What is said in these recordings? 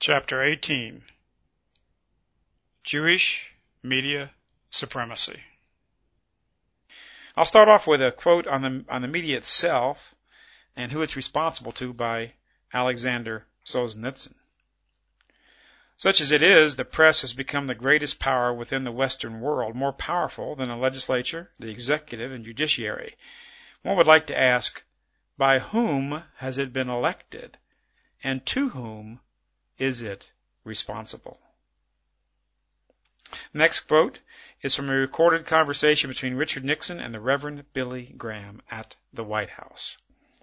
Chapter 18. Jewish Media Supremacy. I'll start off with a quote on the media itself and who it's responsible to by Alexander Solzhenitsyn. Such as it is, the press has become the greatest power within the Western world, more powerful than the legislature, the executive, and judiciary. One would like to ask, by whom has it been elected, and to whom is it responsible? The next quote is from a recorded conversation between Richard Nixon and the Reverend Billy Graham at the White House.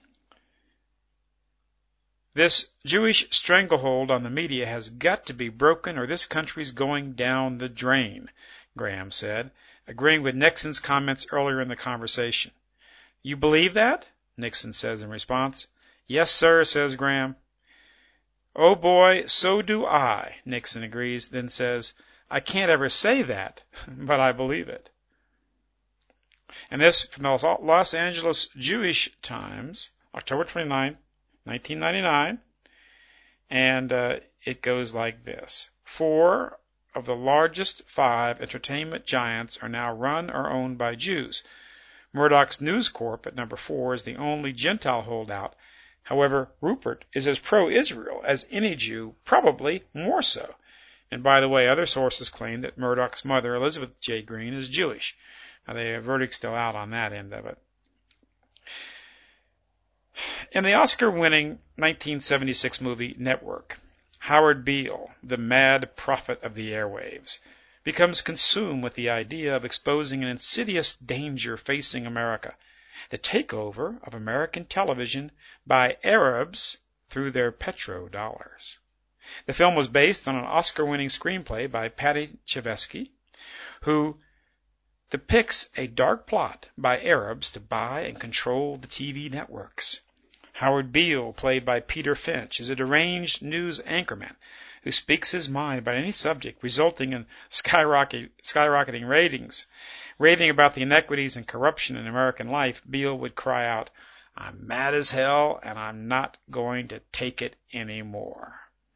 This Jewish stranglehold on the media has got to be broken or this country's going down the drain, Graham said, agreeing with Nixon's comments earlier in the conversation. You believe that? Nixon says in response. Yes, sir, says Graham. Oh boy, so do I, Nixon agrees, then says, I can't ever say that, but I believe it. And this from the Los Angeles Jewish Times, October 29, 1999, and it goes like this. 4 of the largest 5 entertainment giants are now run or owned by Jews. Murdoch's News Corp at number 4 is the only Gentile holdout. However, Rupert is as pro-Israel as any Jew, probably more so. And by the way, other sources claim that Murdoch's mother, Elizabeth J. Green, is Jewish. Now, the verdict's still out on that end of it. In the Oscar-winning 1976 movie Network, Howard Beale, the mad prophet of the airwaves, becomes consumed with the idea of exposing an insidious danger facing America, the takeover of American television by Arabs through their petrodollars. The film was based on an Oscar-winning screenplay by Paddy Chayefsky, who depicts a dark plot by Arabs to buy and control the TV networks. Howard Beale, played by Peter Finch, is a deranged news anchorman who speaks his mind about any subject, resulting in skyrocketing ratings. Raving about the inequities and corruption in American life, Beale would cry out, I'm mad as hell, and I'm not going to take it anymore.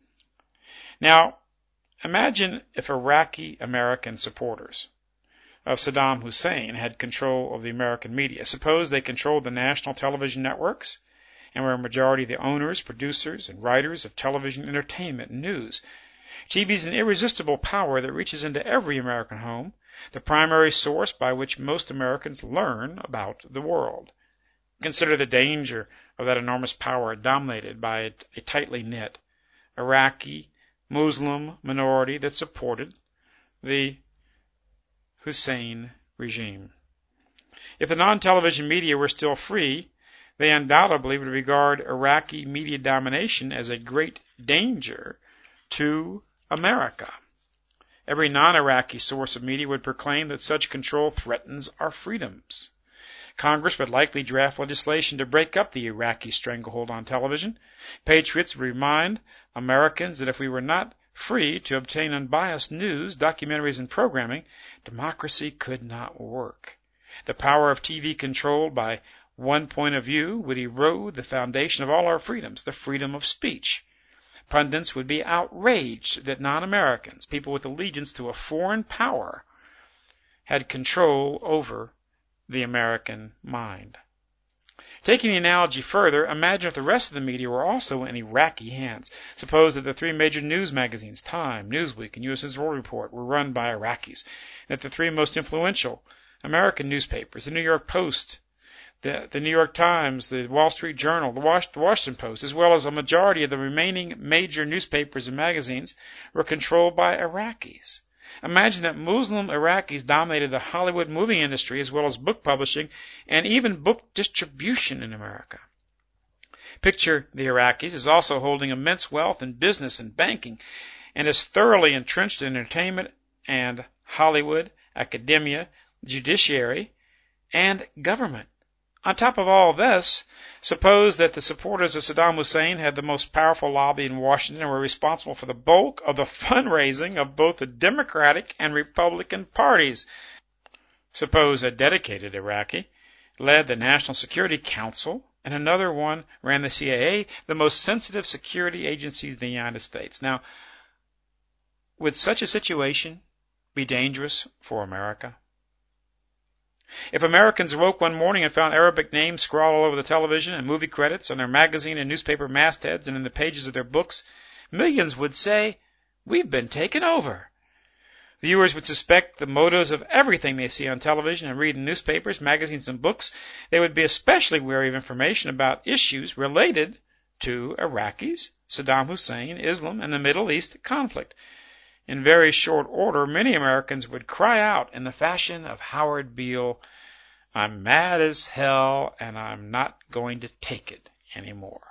Now, imagine if Iraqi American supporters of Saddam Hussein had control of the American media. Suppose they controlled the national television networks and were a majority of the owners, producers, and writers of television entertainment and news. TV is an irresistible power that reaches into every American home, the primary source by which most Americans learn about the world. Consider the danger of that enormous power dominated by a tightly knit Iraqi Muslim minority that supported the Hussein regime. If the non-television media were still free, they undoubtedly would regard Iraqi media domination as a great danger to America. Every non-Iraqi source of media would proclaim that such control threatens our freedoms. Congress would likely draft legislation to break up the Iraqi stranglehold on television. Patriots would remind Americans that if we were not free to obtain unbiased news, documentaries, and programming, democracy could not work. The power of TV controlled by one point of view would erode the foundation of all our freedoms, the freedom of speech. Pundits would be outraged that non-Americans, people with allegiance to a foreign power, had control over the American mind. Taking the analogy further, imagine if the rest of the media were also in Iraqi hands. Suppose that the 3 major news magazines, Time, Newsweek, and U.S. World Report, were run by Iraqis, and that the 3 most influential American newspapers, the New York Post, the New York Times, the Wall Street Journal, the Washington Post, as well as a majority of the remaining major newspapers and magazines, were controlled by Iraqis. Imagine that Muslim Iraqis dominated the Hollywood movie industry as well as book publishing and even book distribution in America. Picture the Iraqis as also holding immense wealth in business and banking and as thoroughly entrenched in entertainment and Hollywood, academia, judiciary, and government. On top of all this, suppose that the supporters of Saddam Hussein had the most powerful lobby in Washington and were responsible for the bulk of the fundraising of both the Democratic and Republican parties. Suppose a dedicated Iraqi led the National Security Council and another one ran the CIA, the most sensitive security agencies in the United States. Now, would such a situation be dangerous for America? If Americans awoke one morning and found Arabic names scrawled all over the television and movie credits, on their magazine and newspaper mastheads, and in the pages of their books, millions would say, "We've been taken over." Viewers would suspect the motives of everything they see on television and read in newspapers, magazines, and books. They would be especially wary of information about issues related to Iraqis, Saddam Hussein, Islam, and the Middle East conflict. In very short order, many Americans would cry out in the fashion of Howard Beale, "I'm mad as hell, and I'm not going to take it anymore."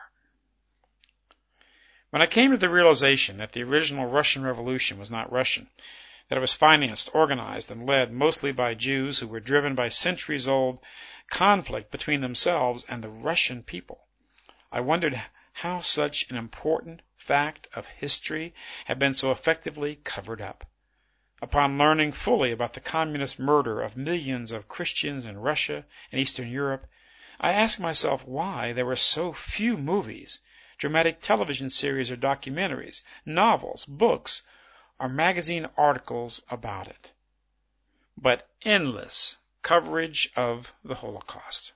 When I came to the realization that the original Russian Revolution was not Russian, that it was financed, organized, and led mostly by Jews who were driven by centuries-old conflict between themselves and the Russian people, I wondered how such an important fact of history had been so effectively covered up. Upon learning fully about the communist murder of millions of Christians in Russia and Eastern Europe, I asked myself why there were so few movies, dramatic television series or documentaries, novels, books, or magazine articles about it, but endless coverage of the Holocaust.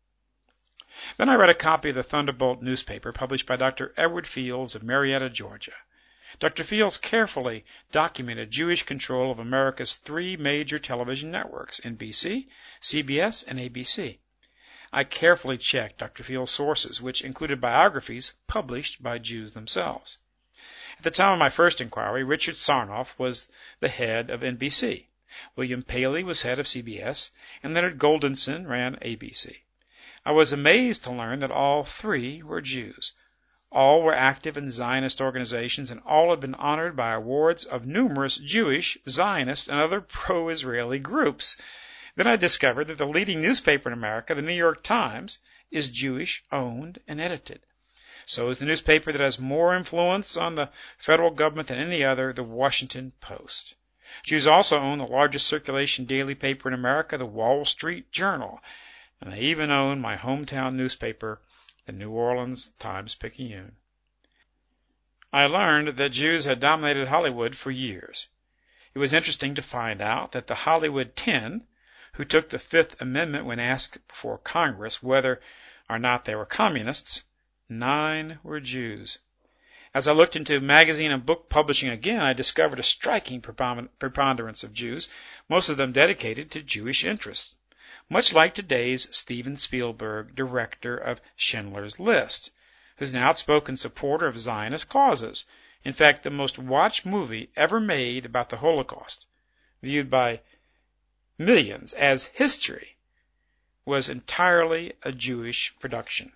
Then I read a copy of the Thunderbolt newspaper published by Dr. Edward Fields of Marietta, Georgia. Dr. Fields carefully documented Jewish control of America's three major television networks, NBC, CBS, and ABC. I carefully checked Dr. Fields' sources, which included biographies published by Jews themselves. At the time of my first inquiry, Richard Sarnoff was the head of NBC, William Paley was head of CBS, and Leonard Goldenson ran ABC. I was amazed to learn that all three were Jews. All were active in Zionist organizations, and all had been honored by awards of numerous Jewish, Zionist, and other pro-Israeli groups. Then I discovered that the leading newspaper in America, the New York Times, is Jewish-owned and edited. So is the newspaper that has more influence on the federal government than any other, the Washington Post. Jews also own the largest circulation daily paper in America, the Wall Street Journal, and they even own my hometown newspaper, the New Orleans Times-Picayune. I learned that Jews had dominated Hollywood for years. It was interesting to find out that the Hollywood 10, who took the Fifth Amendment when asked before Congress whether or not they were communists, 9 were Jews. As I looked into magazine and book publishing again, I discovered a striking preponderance of Jews, most of them dedicated to Jewish interests, much like today's Steven Spielberg, director of Schindler's List, who's an outspoken supporter of Zionist causes. In fact, the most watched movie ever made about the Holocaust, viewed by millions as history, was entirely a Jewish production.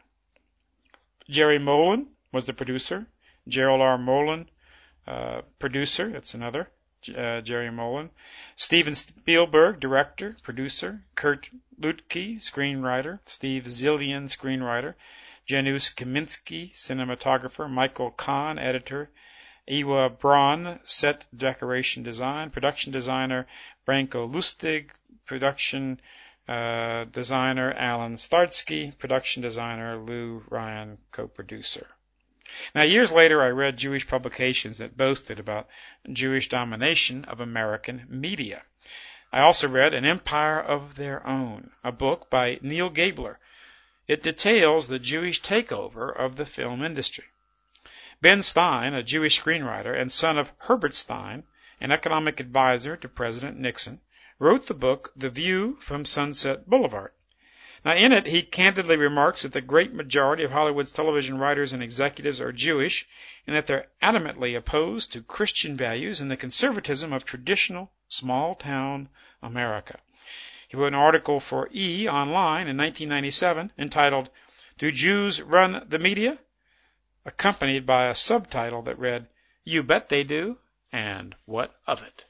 Jerry Molen was the producer. Gerald R. Molen, producer. That's another. Jerry Molen. Steven Spielberg, director, producer. Kurt Lutke, screenwriter. Steve Zillian, screenwriter. Janusz Kaminski, cinematographer. Michael Kahn, editor. Ewa Braun, set decoration design. Production designer. Branko Lustig, production designer. Alan Starsky, production designer. Lou Ryan, co-producer. Now, years later, I read Jewish publications that boasted about Jewish domination of American media. I also read An Empire of Their Own, a book by Neil Gabler. It details the Jewish takeover of the film industry. Ben Stein, a Jewish screenwriter and son of Herbert Stein, an economic advisor to President Nixon, wrote the book The View from Sunset Boulevard. Now, in it, he candidly remarks that the great majority of Hollywood's television writers and executives are Jewish, and that they're adamantly opposed to Christian values and the conservatism of traditional small-town America. He wrote an article for E! Online in 1997 entitled, Do Jews Run the Media?, accompanied by a subtitle that read, You Bet They Do, and What of It?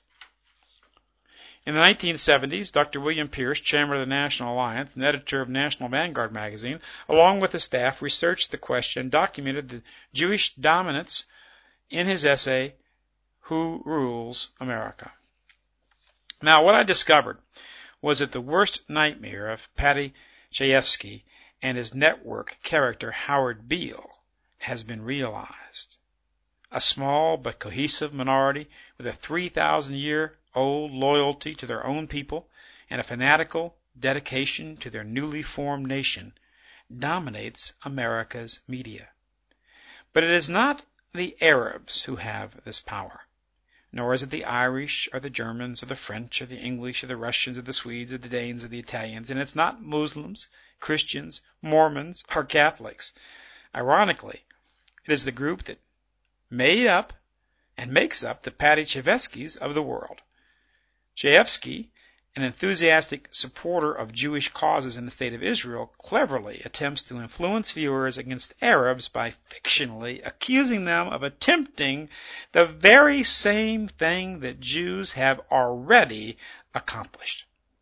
In the 1970s, Dr. William Pierce, chairman of the National Alliance and editor of National Vanguard magazine, along with his staff, researched the question and documented the Jewish dominance in his essay, Who Rules America? Now, what I discovered was that the worst nightmare of Paddy Chayefsky and his network character Howard Beale has been realized. A small but cohesive minority with a 3,000-year-old loyalty to their own people and a fanatical dedication to their newly formed nation dominates America's media. But it is not the Arabs who have this power, nor is it the Irish or the Germans or the French or the English or the Russians or the Swedes or the Danes or the Italians, and it's not Muslims, Christians, Mormons, or Catholics. Ironically, it is the group that made up and makes up the Paddy Chayefskys of the world. Chayefsky, an enthusiastic supporter of Jewish causes in the State of Israel, cleverly attempts to influence viewers against Arabs by fictionally accusing them of attempting the very same thing that Jews have already accomplished.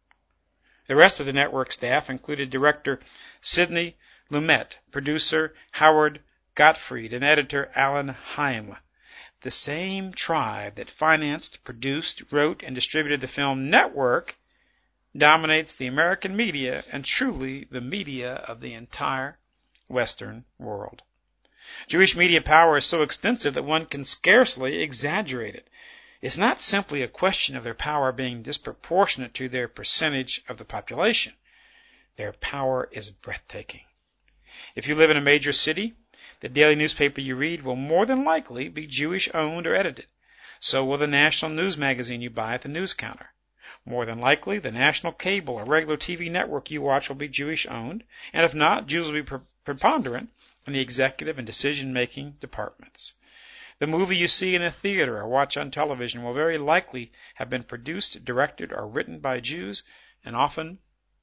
The rest of the network staff included director Sidney Lumet, producer Howard Gottfried, and editor Alan Heim. The same tribe that financed, produced, wrote, and distributed the film Network dominates the American media and truly the media of the entire Western world. Jewish media power is so extensive that one can scarcely exaggerate it. It's not simply a question of their power being disproportionate to their percentage of the population. Their power is breathtaking. If you live in a major city, the daily newspaper you read will more than likely be Jewish-owned or edited. So will the national news magazine you buy at the news counter. More than likely, the national cable or regular TV network you watch will be Jewish-owned, and if not, Jews will be preponderant in the executive and decision-making departments. The movie you see in a theater or watch on television will very likely have been produced, directed, or written by Jews, and often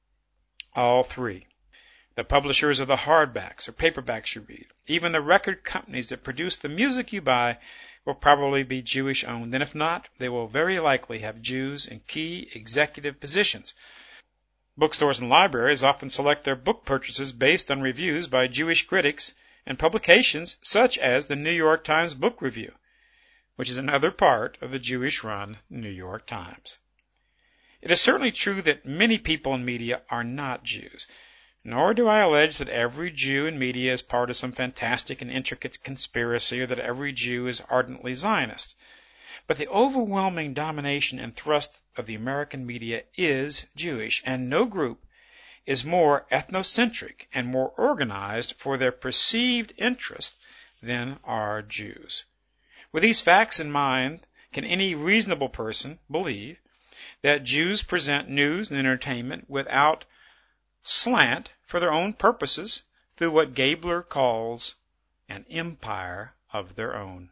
all three. The publishers of the hardbacks or paperbacks you read, even the record companies that produce the music you buy, will probably be Jewish-owned, and if not, they will very likely have Jews in key executive positions. Bookstores and libraries often select their book purchases based on reviews by Jewish critics and publications such as the New York Times Book Review, which is another part of the Jewish-run New York Times. It is certainly true that many people in media are not Jews. Nor do I allege that every Jew in media is part of some fantastic and intricate conspiracy or that every Jew is ardently Zionist. But the overwhelming domination and thrust of the American media is Jewish, and no group is more ethnocentric and more organized for their perceived interest than are Jews. With these facts in mind, can any reasonable person believe that Jews present news and entertainment without slant for their own purposes through what Gabler calls an empire of their own?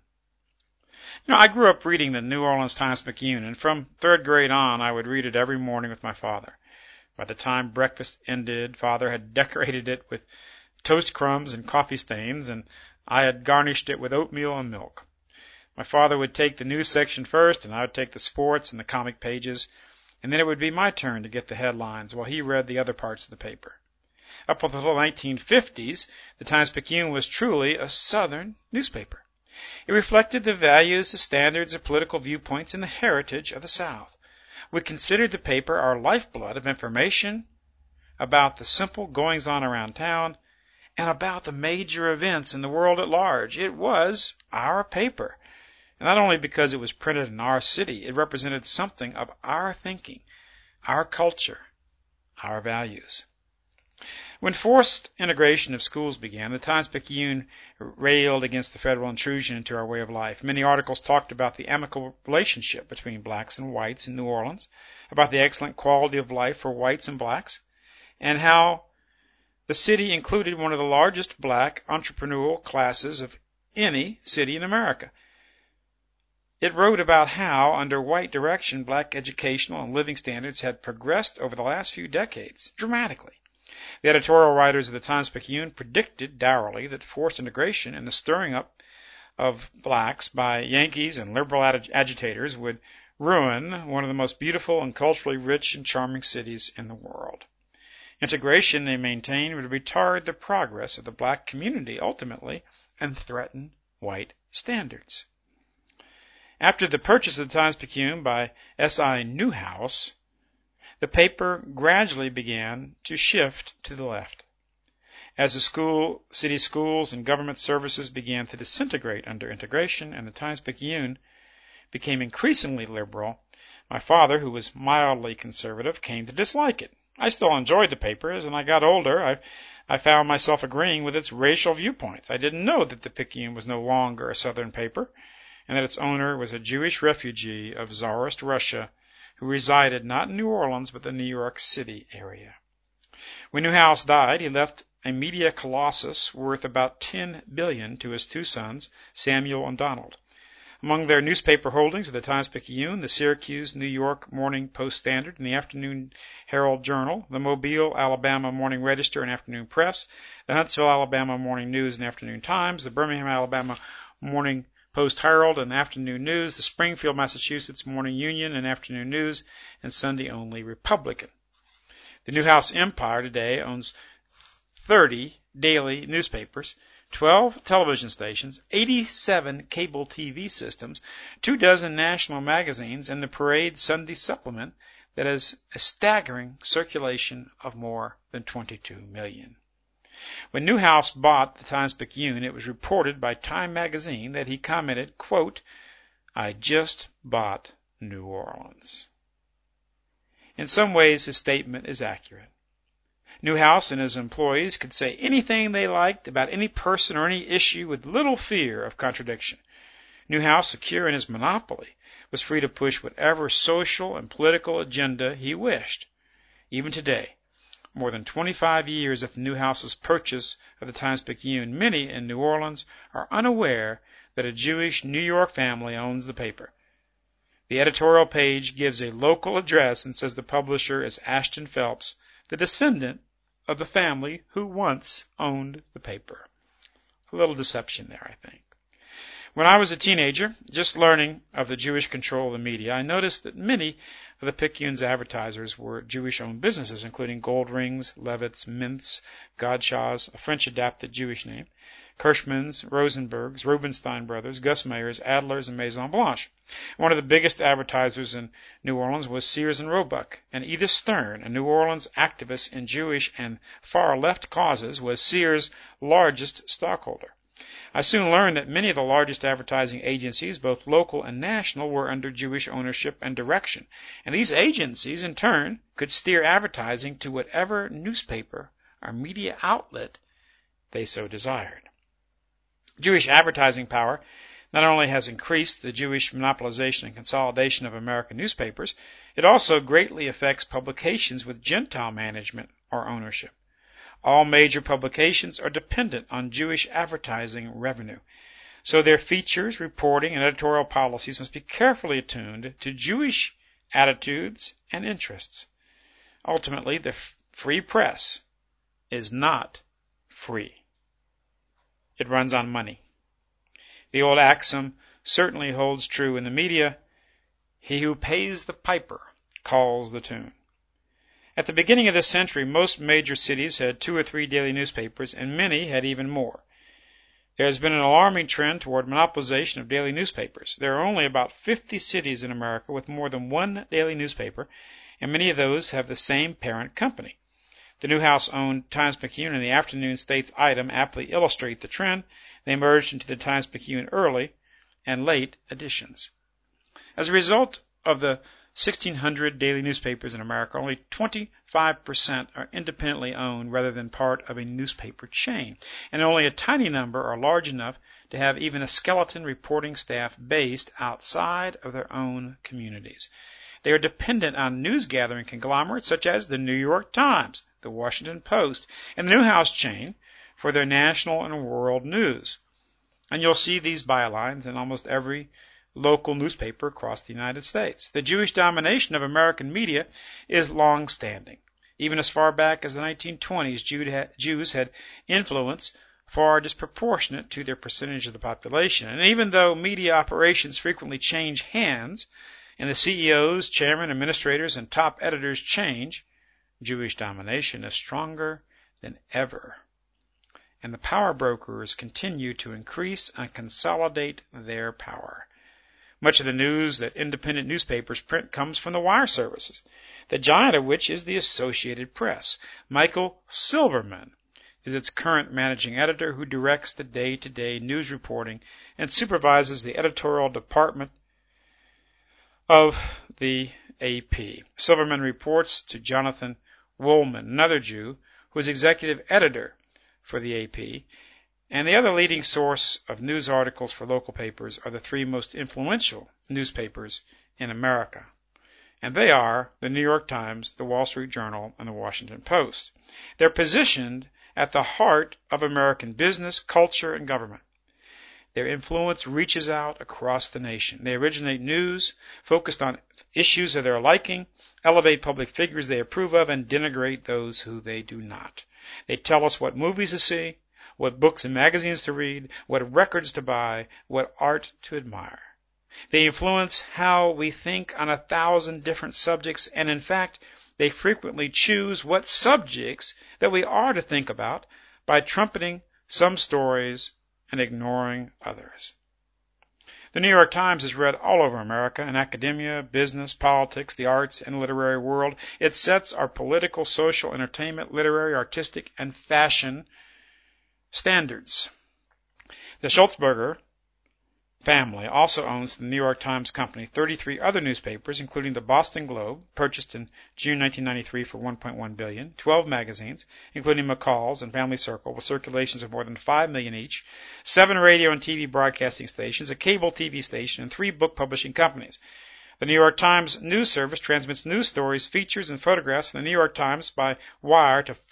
I grew up reading the New Orleans Times-Picayune, and from third grade on, I would read it every morning with my father. By the time breakfast ended, Father had decorated it with toast crumbs and coffee stains, and I had garnished it with oatmeal and milk. My father would take the news section first, and I would take the sports and the comic pages, and then it would be my turn to get the headlines while he read the other parts of the paper. Up until the 1950s, the Times-Picayune was truly a Southern newspaper. It reflected the values, the standards, the political viewpoints, and the heritage of the South. We considered the paper our lifeblood of information about the simple goings-on around town and about the major events in the world at large. It was our paper. And not only because it was printed in our city, it represented something of our thinking, our culture, our values. When forced integration of schools began, the Times-Picayune railed against the federal intrusion into our way of life. Many articles talked about the amicable relationship between blacks and whites in New Orleans, about the excellent quality of life for whites and blacks, and how the city included one of the largest black entrepreneurial classes of any city in America. It wrote about how, under white direction, black educational and living standards had progressed over the last few decades, dramatically. The editorial writers of the Times-Picayune predicted dourly that forced integration and the stirring up of blacks by Yankees and liberal agitators would ruin one of the most beautiful and culturally rich and charming cities in the world. Integration, they maintained, would retard the progress of the black community ultimately and threaten white standards. After the purchase of the Times-Picayune by S.I. Newhouse, the paper gradually began to shift to the left. As the city schools and government services began to disintegrate under integration and the Times-Picayune became increasingly liberal, my father, who was mildly conservative, came to dislike it. I still enjoyed the paper. As I got older, I found myself agreeing with its racial viewpoints. I didn't know that the Picayune was no longer a Southern paper, and that its owner was a Jewish refugee of Tsarist Russia who resided not in New Orleans but the New York City area. When Newhouse died, he left a media colossus worth about $10 billion to his two sons, Samuel and Donald. Among their newspaper holdings are the Times-Picayune, the Syracuse, New York Morning Post-Standard, and the Afternoon Herald Journal, the Mobile, Alabama Morning Register and Afternoon Press, the Huntsville, Alabama Morning News and Afternoon Times, the Birmingham, Alabama Morning Post-Herald and Afternoon News, the Springfield, Massachusetts Morning Union and Afternoon News, and Sunday-only Republican. The Newhouse Empire today owns 30 daily newspapers, 12 television stations, 87 cable TV systems, 24 national magazines, and the Parade Sunday Supplement that has a staggering circulation of more than 22 million. When Newhouse bought the Times-Picayune, it was reported by Time magazine that he commented, quote, "I just bought New Orleans." In some ways, his statement is accurate. Newhouse and his employees could say anything they liked about any person or any issue with little fear of contradiction. Newhouse, secure in his monopoly, was free to push whatever social and political agenda he wished. Even today, more than 25 years after Newhouse's purchase of the Times-Picayune, many in New Orleans are unaware that a Jewish New York family owns the paper. The editorial page gives a local address and says the publisher is Ashton Phelps, the descendant of the family who once owned the paper. A little deception there, I think. When I was a teenager, just learning of the Jewish control of the media, I noticed that many of the Picayune's advertisers were Jewish-owned businesses, including Gold Rings, Levitt's, Mintz, Godshaw's, a French-adapted Jewish name, Kirschman's, Rosenberg's, Rubenstein Brothers, Gus Mayer's, Adler's, and Maison Blanche. One of the biggest advertisers in New Orleans was Sears and Roebuck, and Edith Stern, a New Orleans activist in Jewish and far-left causes, was Sears' largest stockholder. I soon learned that many of the largest advertising agencies, both local and national, were under Jewish ownership and direction, and these agencies, in turn, could steer advertising to whatever newspaper or media outlet they so desired. Jewish advertising power not only has increased the Jewish monopolization and consolidation of American newspapers, it also greatly affects publications with Gentile management or ownership. All major publications are dependent on Jewish advertising revenue, so their features, reporting, and editorial policies must be carefully attuned to Jewish attitudes and interests. Ultimately, the free press is not free. It runs on money. The old axiom certainly holds true in the media: he who pays the piper calls the tune. At the beginning of this century, most major cities had 2 or 3 daily newspapers, and many had even more. There has been an alarming trend toward monopolization of daily newspapers. There are only about 50 cities in America with more than one daily newspaper, and many of those have the same parent company. The Newhouse-owned Times-Picayune and the Afternoon States item aptly illustrate the trend. They merged into the Times-Picayune early and late editions. As a result of the 1,600 daily newspapers in America, only 25% are independently owned rather than part of a newspaper chain, and only a tiny number are large enough to have even a skeleton reporting staff based outside of their own communities. They are dependent on news-gathering conglomerates such as the New York Times, the Washington Post, and the Newhouse chain for their national and world news. And you'll see these bylines in almost every local newspaper across the United States. The Jewish domination of American media is long-standing. Even as far back as the 1920s, Jews had influence far disproportionate to their percentage of the population. And even though media operations frequently change hands, and the CEOs, chairmen, administrators, and top editors change, Jewish domination is stronger than ever. And the power brokers continue to increase and consolidate their power. Much of the news that independent newspapers print comes from the wire services, the giant of which is the Associated Press. Michael Silverman is its current managing editor, who directs the day-to-day news reporting and supervises the editorial department of the AP. Silverman reports to Jonathan Woolman, another Jew, who is executive editor for the AP, and the other leading source of news articles for local papers are the three most influential newspapers in America. And they are the New York Times, the Wall Street Journal, and the Washington Post. They're positioned at the heart of American business, culture, and government. Their influence reaches out across the nation. They originate news focused on issues of their liking, elevate public figures they approve of, and denigrate those who they do not. They tell us what movies to see, what books and magazines to read, what records to buy, what art to admire. They influence how we think on 1,000 different subjects, and in fact, they frequently choose what subjects that we are to think about by trumpeting some stories and ignoring others. The New York Times is read all over America in academia, business, politics, the arts, and literary world. It sets our political, social, entertainment, literary, artistic, and fashion standards. The Sulzberger family also owns the New York Times Company, 33 other newspapers, including the Boston Globe, purchased in June 1993 for $1.1 billion, 12 magazines, including McCall's and Family Circle, with circulations of more than 5 million each, 7 radio and TV broadcasting stations, a cable TV station, and 3 book publishing companies. The New York Times News Service transmits news stories, features, and photographs from the New York Times by wire to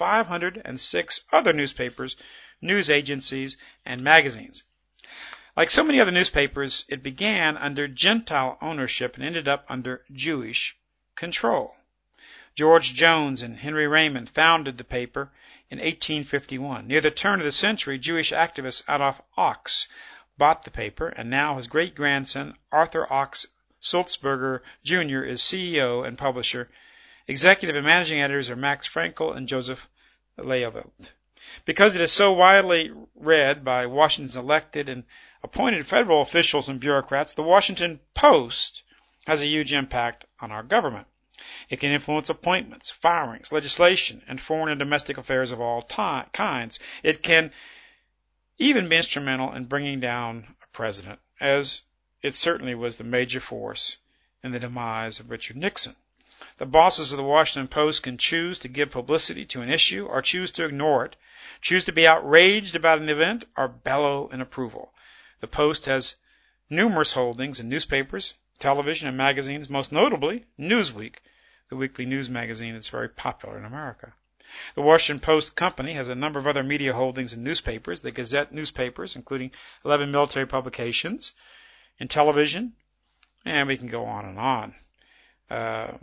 506 other newspapers, news agencies, and magazines. Like so many other newspapers, it began under Gentile ownership and ended up under Jewish control. George Jones and Henry Raymond founded the paper in 1851. Near the turn of the century, Jewish activist Adolf Ochs bought the paper, and now his great-grandson, Arthur Ochs Sulzberger Jr., is CEO and publisher. Executive and managing editors are Max Frankel and Joseph Leopold. Because it is so widely read by Washington's elected and appointed federal officials and bureaucrats, the Washington Post has a huge impact on our government. It can influence appointments, firings, legislation, and foreign and domestic affairs of all kinds. It can even be instrumental in bringing down a president, as it certainly was the major force in the demise of Richard Nixon. The bosses of the Washington Post can choose to give publicity to an issue or choose to ignore it, choose to be outraged about an event, or bellow in approval. The Post has numerous holdings in newspapers, television, and magazines, most notably Newsweek, the weekly news magazine that's very popular in America. The Washington Post Company has a number of other media holdings in newspapers, the Gazette newspapers, including 11 military publications, in television, and we can go on and on.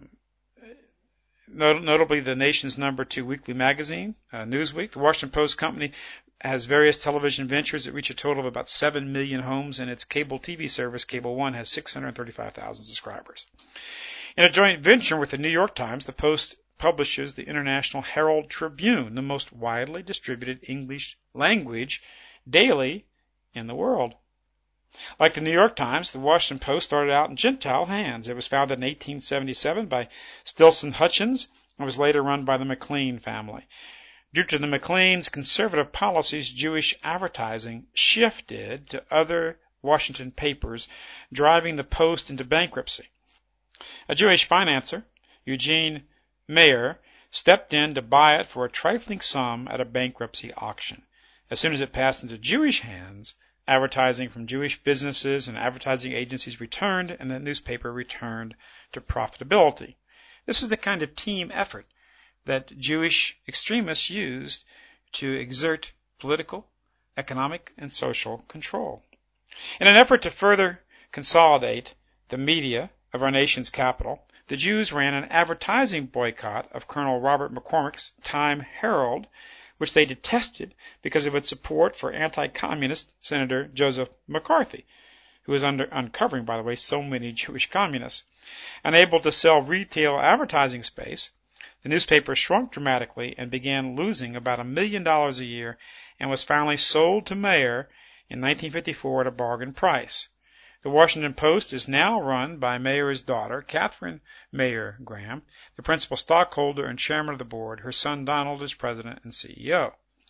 Notably, the nation's number 2 weekly magazine, Newsweek. The Washington Post Company has various television ventures that reach a total of about 7 million homes, and its cable TV service, Cable One, has 635,000 subscribers. In a joint venture with the New York Times, the Post publishes the International Herald Tribune, the most widely distributed English language daily in the world. Like the New York Times, the Washington Post started out in Gentile hands. It was founded in 1877 by Stilson Hutchins and was later run by the McLean family. Due to the McLean's conservative policies, Jewish advertising shifted to other Washington papers, driving the Post into bankruptcy. A Jewish financier, Eugene Mayer, stepped in to buy it for a trifling sum at a bankruptcy auction. As soon as it passed into Jewish hands, advertising from Jewish businesses and advertising agencies returned, and the newspaper returned to profitability. This is the kind of team effort that Jewish extremists used to exert political, economic, and social control. In an effort to further consolidate the media of our nation's capital, the Jews ran an advertising boycott of Colonel Robert McCormick's Time Herald, which they detested because of its support for anti-communist Senator Joseph McCarthy, who was uncovering, by the way, so many Jewish communists. Unable to sell retail advertising space, the newspaper shrunk dramatically and began losing about $1 million a year, and was finally sold to Mayer in 1954 at a bargain price. The Washington Post is now run by Mayer's daughter, Catherine Mayer Graham, the principal stockholder and chairman of the board. Her son Donald is president and CEO.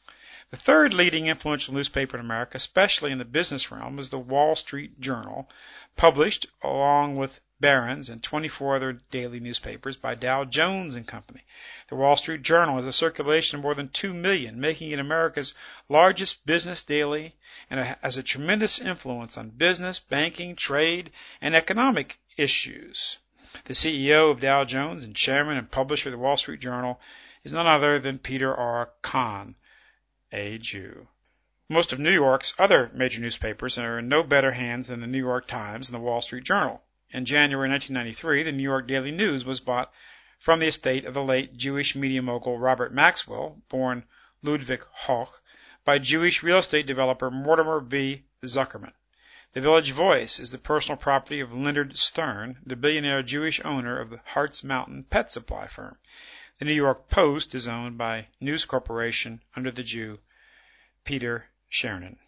The third leading influential newspaper in America, especially in the business realm, is the Wall Street Journal, published along with Barron's and 24 other daily newspapers by Dow Jones and Company. The Wall Street Journal has a circulation of more than 2 million, making it America's largest business daily, and has a tremendous influence on business, banking, trade, and economic issues. The CEO of Dow Jones and chairman and publisher of the Wall Street Journal is none other than Peter R. Kahn, a Jew. Most of New York's other major newspapers are in no better hands than the New York Times and the Wall Street Journal. In January 1993, the New York Daily News was bought from the estate of the late Jewish media mogul Robert Maxwell, born Ludwig Hoch, by Jewish real estate developer Mortimer V. Zuckerman. The Village Voice is the personal property of Leonard Stern, the billionaire Jewish owner of the Hartz Mountain pet supply firm. The New York Post is owned by News Corporation under the Jew Peter Chernin.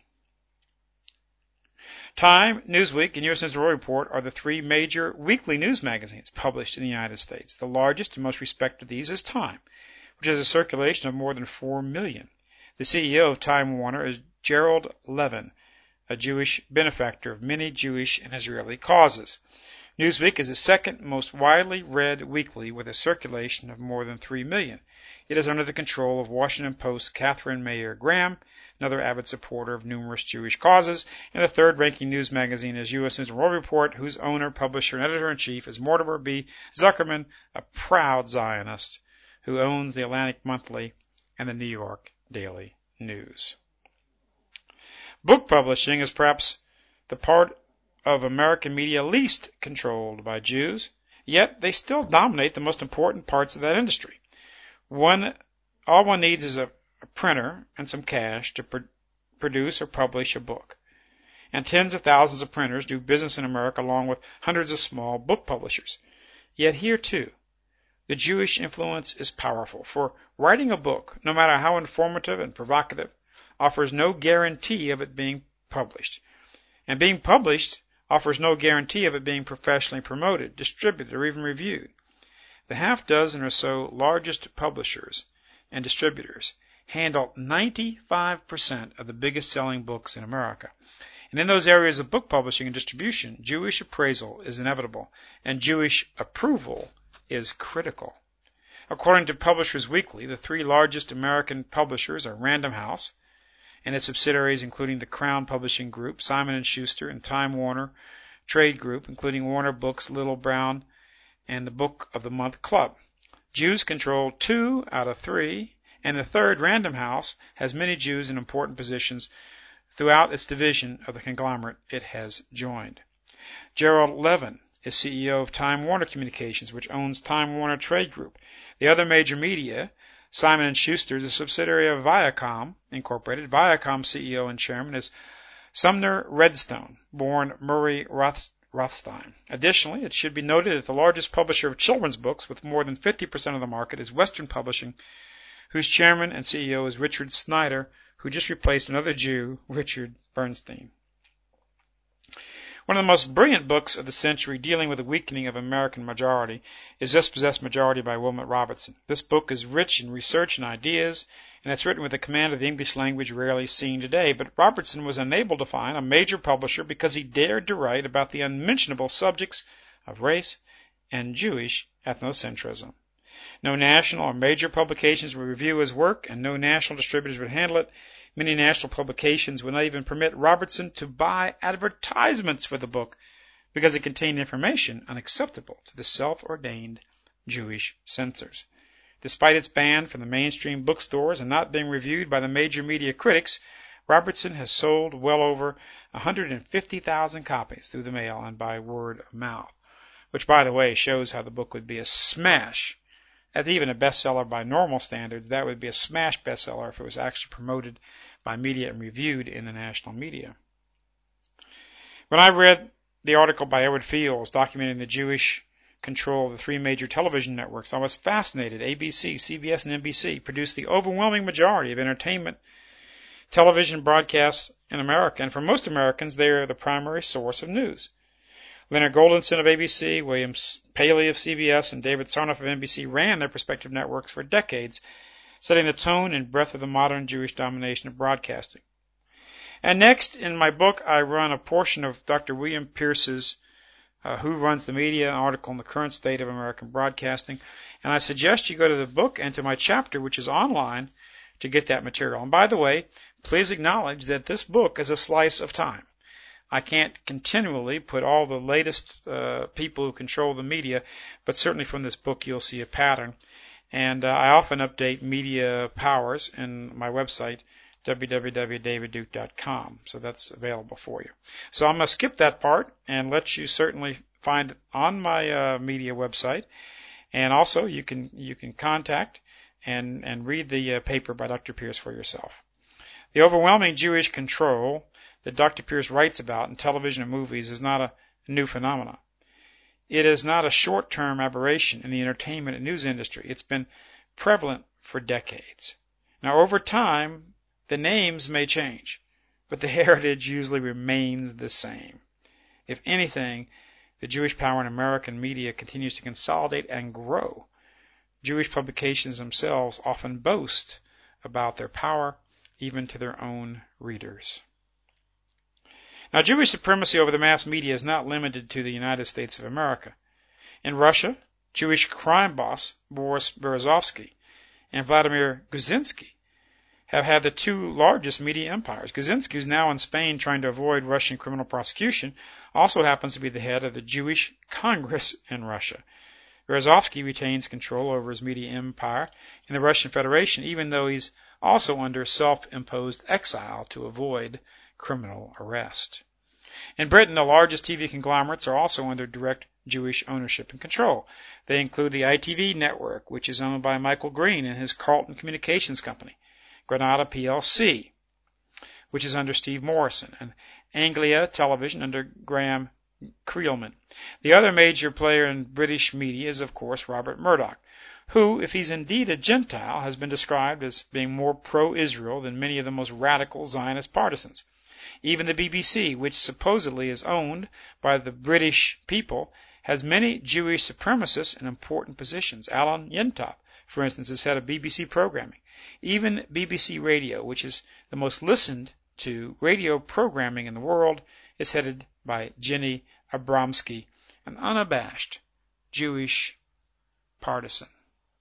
Time, Newsweek, and U.S. News & World Report are the three major weekly news magazines published in the United States. The largest and most respected of these is Time, which has a circulation of more than 4 million. The CEO of Time Warner is Gerald Levin, a Jewish benefactor of many Jewish and Israeli causes. Newsweek is the second most widely read weekly with a circulation of more than 3 million. It is under the control of Washington Post's Catherine Mayer Graham, another avid supporter of numerous Jewish causes, and the third-ranking news magazine is U.S. News & World Report, whose owner, publisher, and editor-in-chief is Mortimer B. Zuckerman, a proud Zionist who owns the Atlantic Monthly and the New York Daily News. Book publishing is perhaps the part of American media least controlled by Jews, yet they still dominate the most important parts of that industry. All one needs is a printer and some cash to produce or publish a book. And tens of thousands of printers do business in America along with hundreds of small book publishers. Yet here too, the Jewish influence is powerful, for writing a book, no matter how informative and provocative, offers no guarantee of it being published. And being published offers no guarantee of it being professionally promoted, distributed, or even reviewed. The half-dozen or so largest publishers and distributors handle 95% of the biggest-selling books in America. And in those areas of book publishing and distribution, Jewish appraisal is inevitable, and Jewish approval is critical. According to Publishers Weekly, the three largest American publishers are Random House and its subsidiaries, including the Crown Publishing Group, Simon & Schuster, and Time Warner Trade Group, including Warner Books, Little Brown, and the Book of the Month Club. Jews control 2 out of 3, and the third, Random House, has many Jews in important positions throughout its division of the conglomerate it has joined. Gerald Levin is CEO of Time Warner Communications, which owns Time Warner Trade Group. The other major media, Simon & Schuster, is a subsidiary of Viacom Incorporated. Viacom CEO and chairman is Sumner Redstone, born Murray Rothstein. Additionally, it should be noted that the largest publisher of children's books, with more than 50% of the market, is Western Publishing, whose chairman and CEO is Richard Snyder, who just replaced another Jew, Richard Bernstein. One of the most brilliant books of the century dealing with the weakening of American majority is Dispossessed Majority by Wilmot Robertson. This book is rich in research and ideas, and it's written with a command of the English language rarely seen today. But Robertson was unable to find a major publisher because he dared to write about the unmentionable subjects of race and Jewish ethnocentrism. No national or major publications would review his work, and no national distributors would handle it. Many national publications would not even permit Robertson to buy advertisements for the book because it contained information unacceptable to the self-ordained Jewish censors. Despite its ban from the mainstream bookstores and not being reviewed by the major media critics, Robertson has sold well over 150,000 copies through the mail and by word of mouth, which, by the way, shows how the book would be a smash. As even a bestseller by normal standards, that would be a smash bestseller if it was actually promoted by media and reviewed in the national media. When I read the article by Edward Fields documenting the Jewish control of the three major television networks, I was fascinated. ABC, CBS, and NBC produced the overwhelming majority of entertainment television broadcasts in America, and for most Americans, they are the primary source of news. Leonard Goldenson of ABC, William Paley of CBS, and David Sarnoff of NBC ran their respective networks for decades, setting the tone and breadth of the modern Jewish domination of broadcasting. And next, in my book, I run a portion of Dr. William Pierce's Who Runs the Media, article on the current state of American broadcasting. And I suggest you go to the book and to my chapter, which is online, to get that material. And by the way, please acknowledge that this book is a slice of time. I can't continually put all the latest people who control the media, but certainly from this book you'll see a pattern. And I often update media powers in my website, www.davidduke.com. So that's available for you. So I'm going to skip that part and let you certainly find it on my media website. And also you can contact and read the paper by Dr. Pierce for yourself. The overwhelming Jewish control that Dr. Pierce writes about in television and movies is not a new phenomenon. It is not a short-term aberration in the entertainment and news industry. It's been prevalent for decades. Now, over time, the names may change, but the heritage usually remains the same. If anything, the Jewish power in American media continues to consolidate and grow. Jewish publications themselves often boast about their power, even to their own readers. Now, Jewish supremacy over the mass media is not limited to the United States of America. In Russia, Jewish crime boss Boris Berezovsky and Vladimir Guzinsky have had the two largest media empires. Guzinsky, who's now in Spain trying to avoid Russian criminal prosecution, also happens to be the head of the Jewish Congress in Russia. Berezovsky retains control over his media empire in the Russian Federation, even though he's also under self-imposed exile to avoid criminal arrest. In Britain, the largest TV conglomerates are also under direct Jewish ownership and control. They include the ITV network, which is owned by Michael Green and his Carlton Communications Company, Granada PLC, which is under Steve Morrison, and Anglia Television under Graham Creelman. The other major player in British media is, of course, Robert Murdoch, who, if he's indeed a Gentile, has been described as being more pro-Israel than many of the most radical Zionist partisans. Even the BBC, which supposedly is owned by the British people, has many Jewish supremacists in important positions. Alan Yentop, for instance, is head of BBC programming. Even BBC Radio, which is the most listened to radio programming in the world, is headed by Jenny Abramsky, an unabashed Jewish partisan.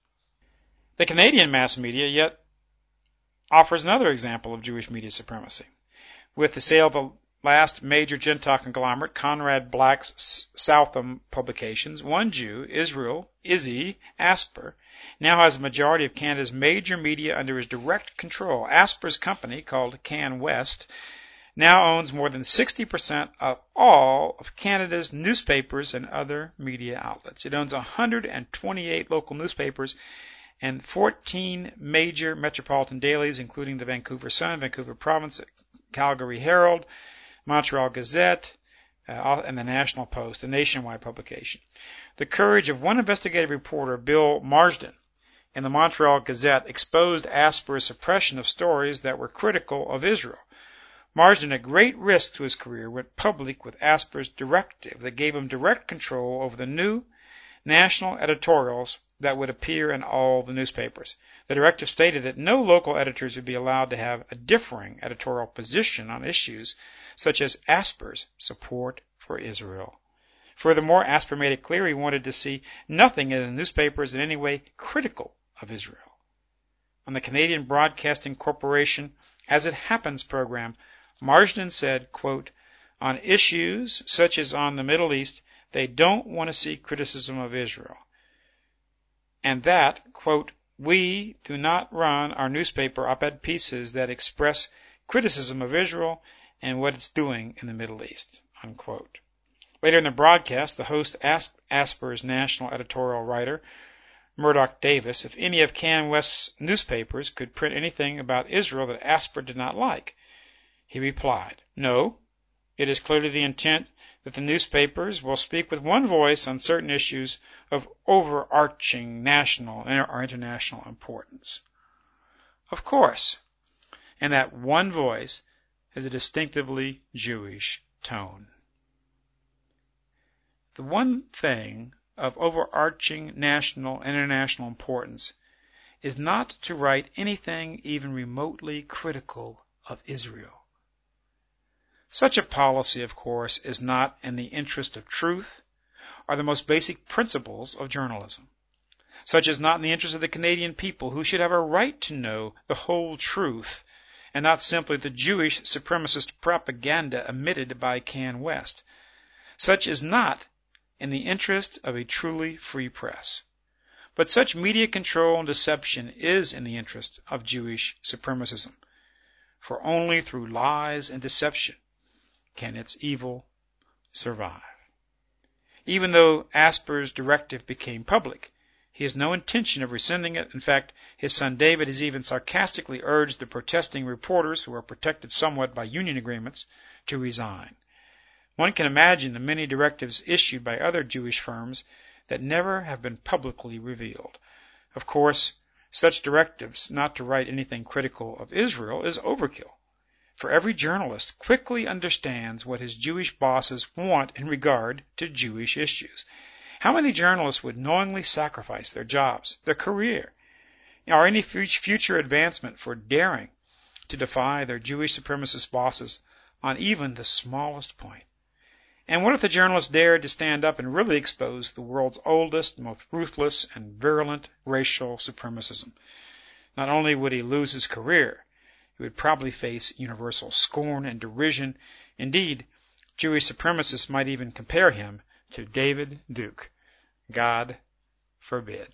The Canadian mass media yet offers another example of Jewish media supremacy. With the sale of the last major Gentile conglomerate, Conrad Black's Southam Publications, one Jew, Israel Izzy Asper, now has a majority of Canada's major media under his direct control. Asper's company, called Can West, now owns more than 60% of all of Canada's newspapers and other media outlets. It owns 128 local newspapers and 14 major metropolitan dailies, including the Vancouver Sun, Vancouver Province, Calgary Herald, Montreal Gazette, and the National Post, a nationwide publication. The courage of one investigative reporter, Bill Marsden, in the Montreal Gazette exposed Asper's suppression of stories that were critical of Israel. Marsden, at great risk to his career, went public with Asper's directive that gave him direct control over the new national editorials that would appear in all the newspapers. The directive stated that no local editors would be allowed to have a differing editorial position on issues such as Asper's support for Israel. Furthermore, Asper made it clear he wanted to see nothing in the newspapers in any way critical of Israel. On the Canadian Broadcasting Corporation As It Happens program, Marsden said, quote, "On issues such as on the Middle East, they don't want to see criticism of Israel. And that, quote, we do not run our newspaper op-ed pieces that express criticism of Israel and what it's doing in the Middle East," unquote. Later in the broadcast, the host asked Asper's national editorial writer, Murdoch Davis, if any of Can West's newspapers could print anything about Israel that Asper did not like. He replied, "No, it is clearly the intent that the newspapers will speak with one voice on certain issues of overarching national or international importance." Of course, and that one voice has a distinctively Jewish tone. The one thing of overarching national and international importance is not to write anything even remotely critical of Israel. Such a policy, of course, is not in the interest of truth or the most basic principles of journalism. Such is not in the interest of the Canadian people, who should have a right to know the whole truth and not simply the Jewish supremacist propaganda emitted by Can West. Such is not in the interest of a truly free press. But such media control and deception is in the interest of Jewish supremacism, for only through lies and deception can its evil survive. Even though Asper's directive became public, he has no intention of rescinding it. In fact, his son David has even sarcastically urged the protesting reporters, who are protected somewhat by union agreements, to resign. One can imagine the many directives issued by other Jewish firms that never have been publicly revealed. Of course, such directives not to write anything critical of Israel is overkill, for every journalist quickly understands what his Jewish bosses want in regard to Jewish issues. How many journalists would knowingly sacrifice their jobs, their career, or any future advancement for daring to defy their Jewish supremacist bosses on even the smallest point? And what if the journalist dared to stand up and really expose the world's oldest, most ruthless, and virulent racial supremacism? Not only would he lose his career, he would probably face universal scorn and derision. Indeed, Jewish supremacists might even compare him to David Duke. God forbid.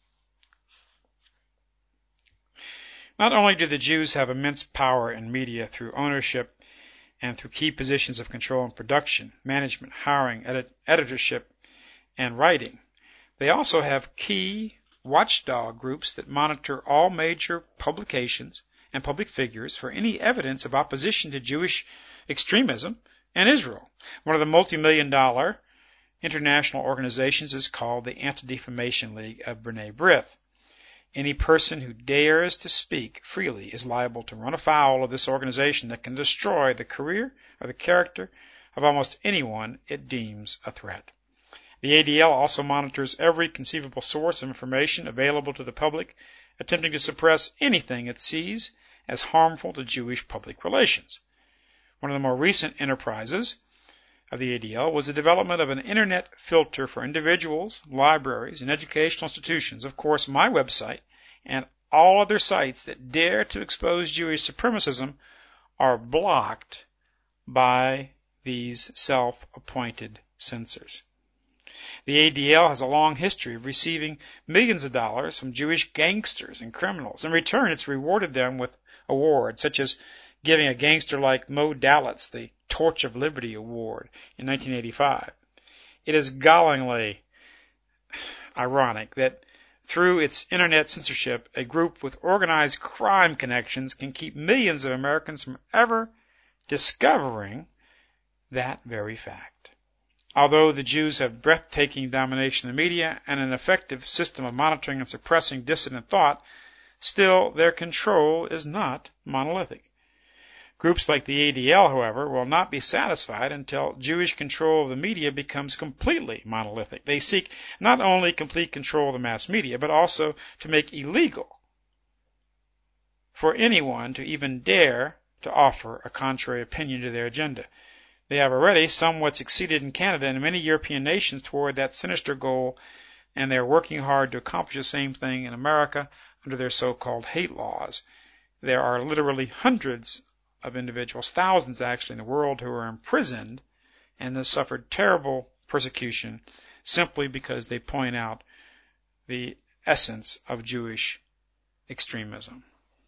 Not only do the Jews have immense power in media through ownership and through key positions of control in production, management, hiring, editorship, and writing, they also have key watchdog groups that monitor all major publications and public figures for any evidence of opposition to Jewish extremism and Israel. One of the multi-million-dollar international organizations is called the Anti-Defamation League of B'nai B'rith. Any person who dares to speak freely is liable to run afoul of this organization that can destroy the career or the character of almost anyone it deems a threat. The ADL also monitors every conceivable source of information available to the public, attempting to suppress anything it sees as harmful to Jewish public relations. One of the more recent enterprises of the ADL was the development of an internet filter for individuals, libraries, and educational institutions. Of course, my website and all other sites that dare to expose Jewish supremacism are blocked by these self-appointed censors. The ADL has a long history of receiving millions of dollars from Jewish gangsters and criminals. In return, it's rewarded them with awards, such as giving a gangster like Mo Dalitz the Torch of Liberty Award in 1985. It is gallingly ironic that through its internet censorship, a group with organized crime connections can keep millions of Americans from ever discovering that very fact. Although the Jews have breathtaking domination of the media and an effective system of monitoring and suppressing dissident thought, still their control is not monolithic. Groups like the ADL, however, will not be satisfied until Jewish control of the media becomes completely monolithic. They seek not only complete control of the mass media, but also to make illegal for anyone to even dare to offer a contrary opinion to their agenda. They have already somewhat succeeded in Canada and many European nations toward that sinister goal, and they are working hard to accomplish the same thing in America under their so-called hate laws. There are literally hundreds of individuals, thousands actually, in the world who are imprisoned and have suffered terrible persecution simply because they point out the essence of Jewish extremism.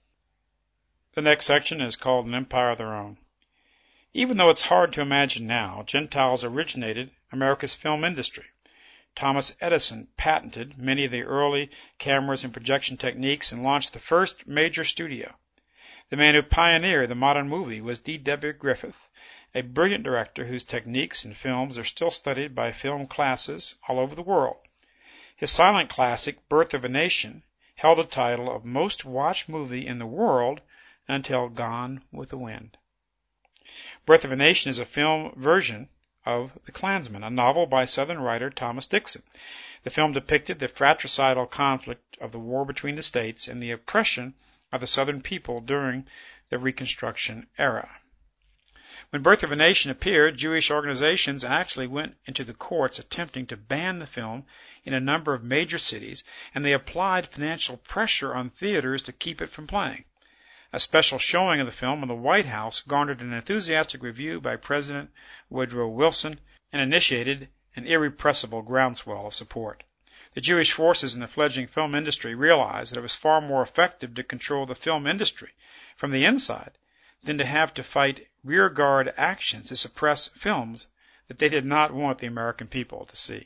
The next section is called An Empire of Their Own. Even though it's hard to imagine now, Gentiles originated America's film industry. Thomas Edison patented many of the early cameras and projection techniques and launched the first major studio. The man who pioneered the modern movie was D.W. Griffith, a brilliant director whose techniques and films are still studied by film classes all over the world. His silent classic, Birth of a Nation, held the title of most watched movie in the world until Gone with the Wind. Birth of a Nation is a film version of the Klansman, a novel by Southern writer Thomas Dixon. The film depicted the fratricidal conflict of the war between the states and the oppression of the Southern people during the Reconstruction era. When Birth of a Nation appeared, Jewish organizations actually went into the courts attempting to ban the film in a number of major cities, and they applied financial pressure on theaters to keep it from playing. A special showing of the film in the White House garnered an enthusiastic review by President Woodrow Wilson and initiated an irrepressible groundswell of support. The Jewish forces in the fledgling film industry realized that it was far more effective to control the film industry from the inside than to have to fight rearguard actions to suppress films that they did not want the American people to see.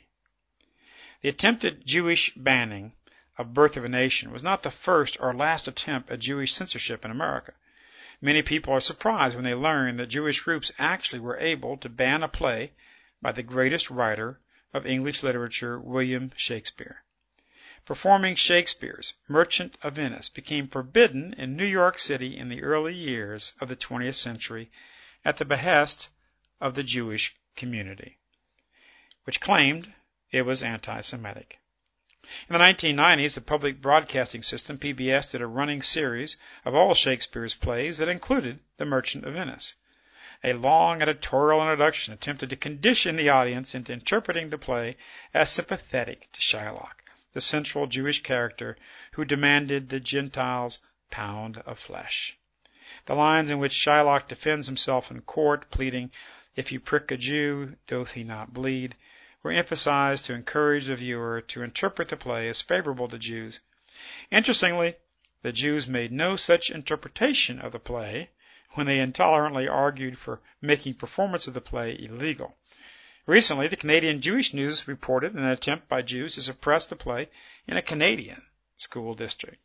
The attempted Jewish banning of Birth of a Nation was not the first or last attempt at Jewish censorship in America. Many people are surprised when they learn that Jewish groups actually were able to ban a play by the greatest writer of English literature, William Shakespeare. Performing Shakespeare's Merchant of Venice became forbidden in New York City in the early years of the 20th century at the behest of the Jewish community, which claimed it was anti-Semitic. In the 1990s, the public broadcasting system, PBS, did a running series of all Shakespeare's plays that included The Merchant of Venice. A long editorial introduction attempted to condition the audience into interpreting the play as sympathetic to Shylock, the central Jewish character who demanded the Gentiles' pound of flesh. The lines in which Shylock defends himself in court, pleading, "If you prick a Jew, doth he not bleed?" were emphasized to encourage the viewer to interpret the play as favorable to Jews. Interestingly, the Jews made no such interpretation of the play when they intolerantly argued for making performance of the play illegal. Recently, the Canadian Jewish News reported an attempt by Jews to suppress the play in a Canadian school district.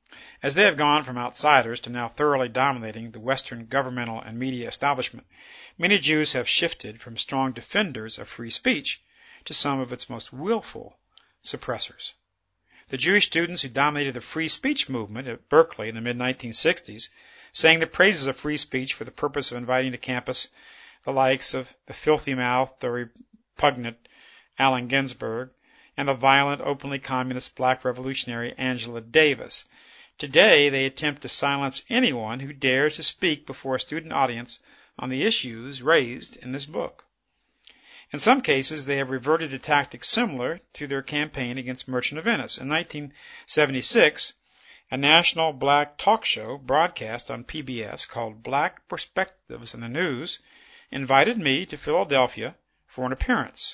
As they have gone from outsiders to now thoroughly dominating the Western governmental and media establishment, many Jews have shifted from strong defenders of free speech to some of its most willful suppressors. The Jewish students who dominated the free speech movement at Berkeley in the mid-1960s sang the praises of free speech for the purpose of inviting to campus the likes of the filthy-mouthed, the repugnant Allen Ginsberg, and the violent, openly communist black revolutionary Angela Davis. Today, they attempt to silence anyone who dares to speak before a student audience on the issues raised in this book. In some cases, they have reverted to tactics similar to their campaign against Merchant of Venice. In 1976, a national black talk show broadcast on PBS called Black Perspectives in the News invited me to Philadelphia for an appearance.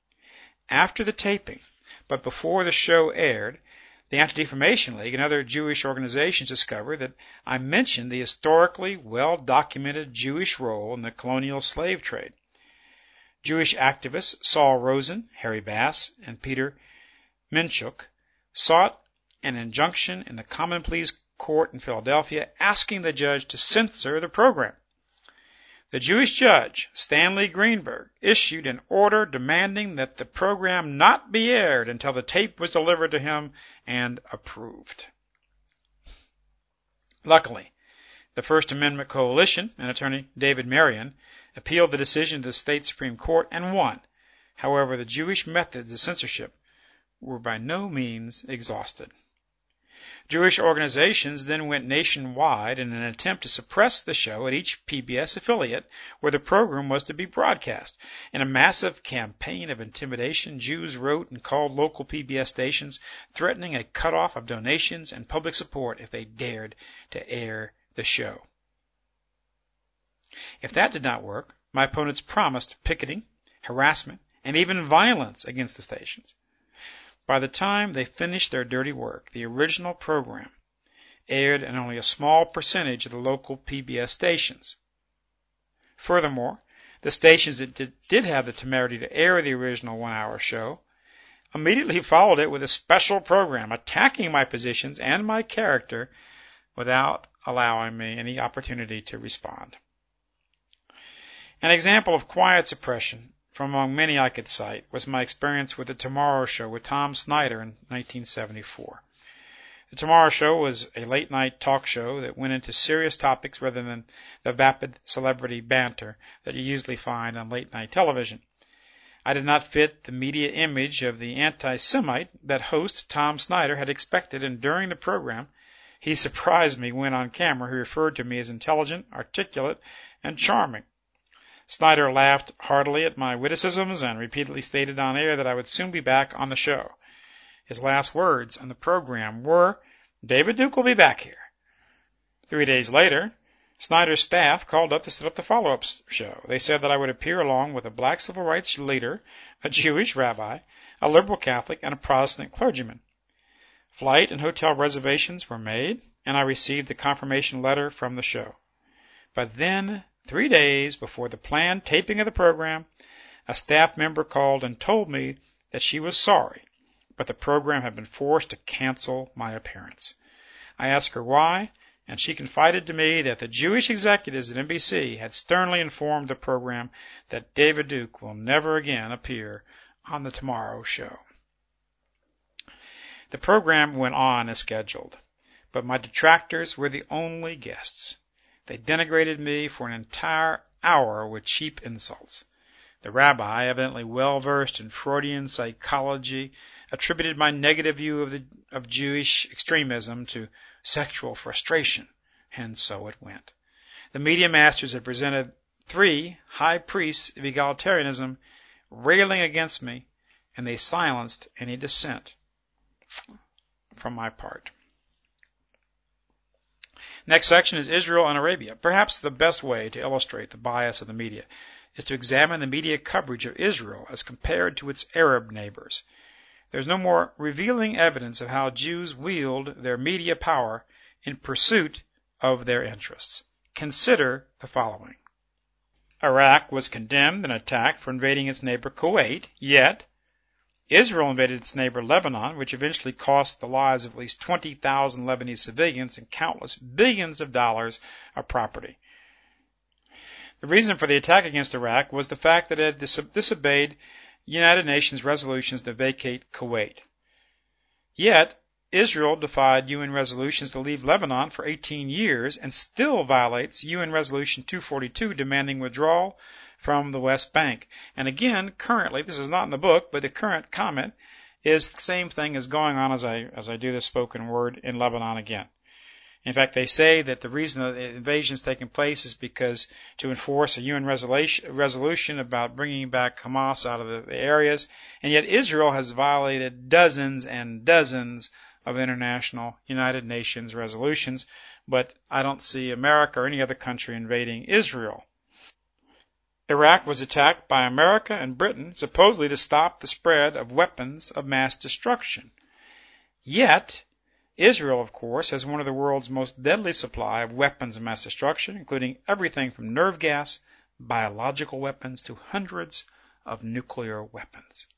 After the taping, but before the show aired, the Anti-Defamation League and other Jewish organizations discovered that I mentioned the historically well-documented Jewish role in the colonial slave trade. Jewish activists Saul Rosen, Harry Bass, and Peter Minchuk sought an injunction in the Common Pleas Court in Philadelphia asking the judge to censor the program. The Jewish judge, Stanley Greenberg, issued an order demanding that the program not be aired until the tape was delivered to him and approved. Luckily, the First Amendment Coalition and attorney David Marion appealed the decision to the state Supreme Court and won. However, the Jewish methods of censorship were by no means exhausted. Jewish organizations then went nationwide in an attempt to suppress the show at each PBS affiliate where the program was to be broadcast. In a massive campaign of intimidation, Jews wrote and called local PBS stations, threatening a cutoff of donations and public support if they dared to air the show. If that did not work, my opponents promised picketing, harassment, and even violence against the stations. By the time they finished their dirty work, the original program aired in only a small percentage of the local PBS stations. Furthermore, the stations that did have the temerity to air the original one-hour show immediately followed it with a special program attacking my positions and my character without allowing me any opportunity to respond. An example of quiet suppression, from among many I could cite, was my experience with The Tomorrow Show with Tom Snyder in 1974. The Tomorrow Show was a late-night talk show that went into serious topics rather than the vapid celebrity banter that you usually find on late-night television. I did not fit the media image of the anti-Semite that host Tom Snyder had expected, and during the program, he surprised me when on camera he referred to me as intelligent, articulate, and charming. Snyder laughed heartily at my witticisms and repeatedly stated on air that I would soon be back on the show. His last words on the program were, "David Duke will be back here." 3 days later, Snyder's staff called up to set up the follow-up show. They said that I would appear along with a black civil rights leader, a Jewish rabbi, a liberal Catholic, and a Protestant clergyman. Flight and hotel reservations were made, and I received the confirmation letter from the show. But then, 3 days before the planned taping of the program, a staff member called and told me that she was sorry, but the program had been forced to cancel my appearance. I asked her why, and she confided to me that the Jewish executives at NBC had sternly informed the program that David Duke will never again appear on The Tomorrow Show. The program went on as scheduled, but my detractors were the only guests. They denigrated me for an entire hour with cheap insults. The rabbi, evidently well versed in Freudian psychology, attributed my negative view of Jewish extremism to sexual frustration, and so it went. The media masters had presented 3 high priests of egalitarianism railing against me, and they silenced any dissent from my part. Next section is Israel and Arabia. Perhaps the best way to illustrate the bias of the media is to examine the media coverage of Israel as compared to its Arab neighbors. There is no more revealing evidence of how Jews wield their media power in pursuit of their interests. Consider the following. Iraq was condemned and attacked for invading its neighbor Kuwait, yet Israel invaded its neighbor Lebanon, which eventually cost the lives of at least 20,000 Lebanese civilians and countless billions of dollars of property. The reason for the attack against Iraq was the fact that it had disobeyed United Nations resolutions to vacate Kuwait. Yet, Israel defied UN resolutions to leave Lebanon for 18 years and still violates UN Resolution 242 demanding withdrawal from the West Bank. And again, currently, this is not in the book, but the current comment is the same thing as going on as I do this spoken word in Lebanon again. In fact, they say that the reason that the invasion is taking place is because to enforce a UN resolution about bringing back Hamas out of the areas, and yet Israel has violated dozens and dozens of international United Nations resolutions, but I don't see America or any other country invading Israel. Iraq was attacked by America and Britain, supposedly to stop the spread of weapons of mass destruction. Yet, Israel, of course, has one of the world's most deadly supply of weapons of mass destruction, including everything from nerve gas, biological weapons, to hundreds of nuclear weapons.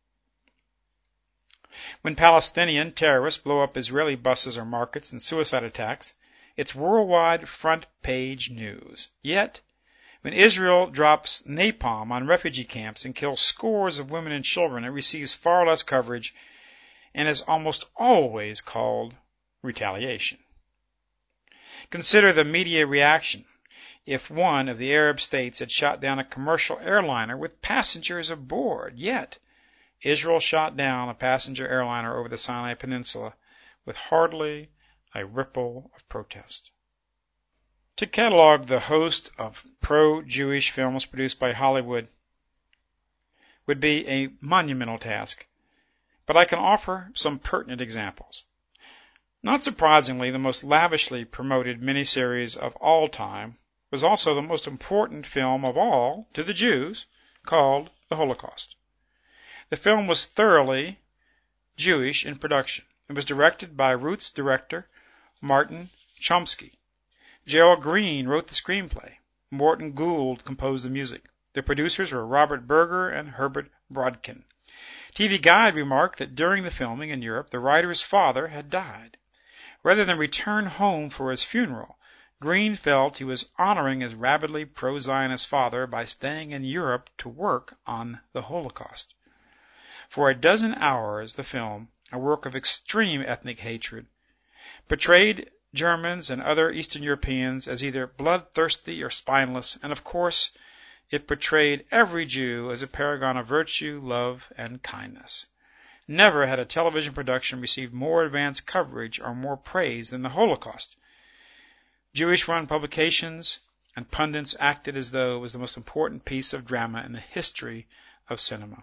When Palestinian terrorists blow up Israeli buses or markets in suicide attacks, it's worldwide front page news. Yet, when Israel drops napalm on refugee camps and kills scores of women and children, it receives far less coverage and is almost always called retaliation. Consider the media reaction if one of the Arab states had shot down a commercial airliner with passengers aboard. Yet, Israel shot down a passenger airliner over the Sinai Peninsula with hardly a ripple of protest. To catalog the host of pro-Jewish films produced by Hollywood would be a monumental task, but I can offer some pertinent examples. Not surprisingly, the most lavishly promoted miniseries of all time was also the most important film of all to the Jews, called The Holocaust. The film was thoroughly Jewish in production. It was directed by Roots director Martin Chomsky. Gerald Green wrote the screenplay. Morton Gould composed the music. The producers were Robert Berger and Herbert Brodkin. TV Guide remarked that during the filming in Europe, the writer's father had died. Rather than return home for his funeral, Green felt he was honoring his rabidly pro-Zionist father by staying in Europe to work on the Holocaust. For a dozen hours, the film, a work of extreme ethnic hatred, portrayed Germans and other Eastern Europeans as either bloodthirsty or spineless, and of course, it portrayed every Jew as a paragon of virtue, love, and kindness. Never had a television production received more advanced coverage or more praise than the Holocaust. Jewish-run publications and pundits acted as though it was the most important piece of drama in the history of cinema.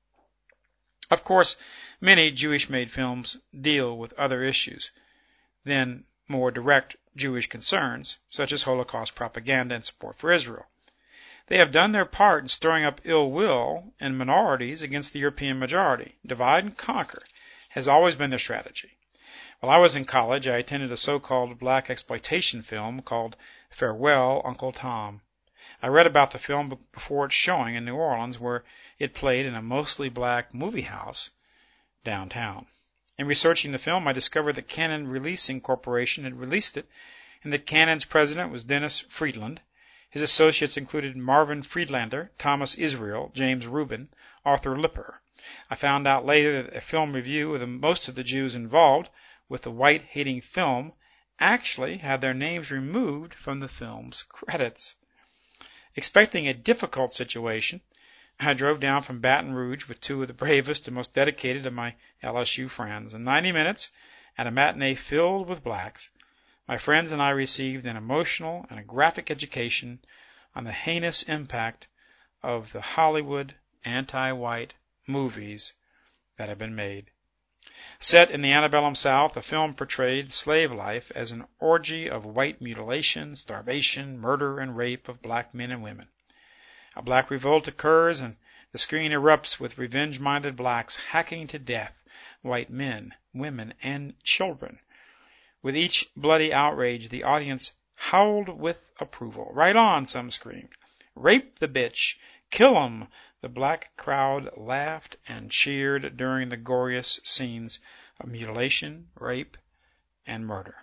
Of course, many Jewish-made films deal with other issues than more direct Jewish concerns, such as Holocaust propaganda and support for Israel. They have done their part in stirring up ill will in minorities against the European majority. Divide and conquer has always been their strategy. While I was in college, I attended a so-called black exploitation film called Farewell, Uncle Tom. I read about the film before its showing in New Orleans, where it played in a mostly black movie house downtown. In researching the film, I discovered that Cannon Releasing Corporation had released it, and that Cannon's president was Dennis Friedland. His associates included Marvin Friedlander, Thomas Israel, James Rubin, Arthur Lipper. I found out later that a film review of most of the Jews involved with the white-hating film actually had their names removed from the film's credits. Expecting a difficult situation, I drove down from Baton Rouge with two of the bravest and most dedicated of my LSU friends. In 90 minutes, at a matinee filled with blacks, my friends and I received an emotional and a graphic education on the heinous impact of the Hollywood anti-white movies that have been made. Set in the antebellum South, the film portrayed slave life as an orgy of white mutilation, starvation, murder, and rape of black men and women. A black revolt occurs, and the screen erupts with revenge-minded blacks hacking to death white men, women, and children. With each bloody outrage, the audience howled with approval. Right on, some screamed. Rape the bitch! Kill 'em! The black crowd laughed and cheered during the goriest scenes of mutilation, rape, and murder.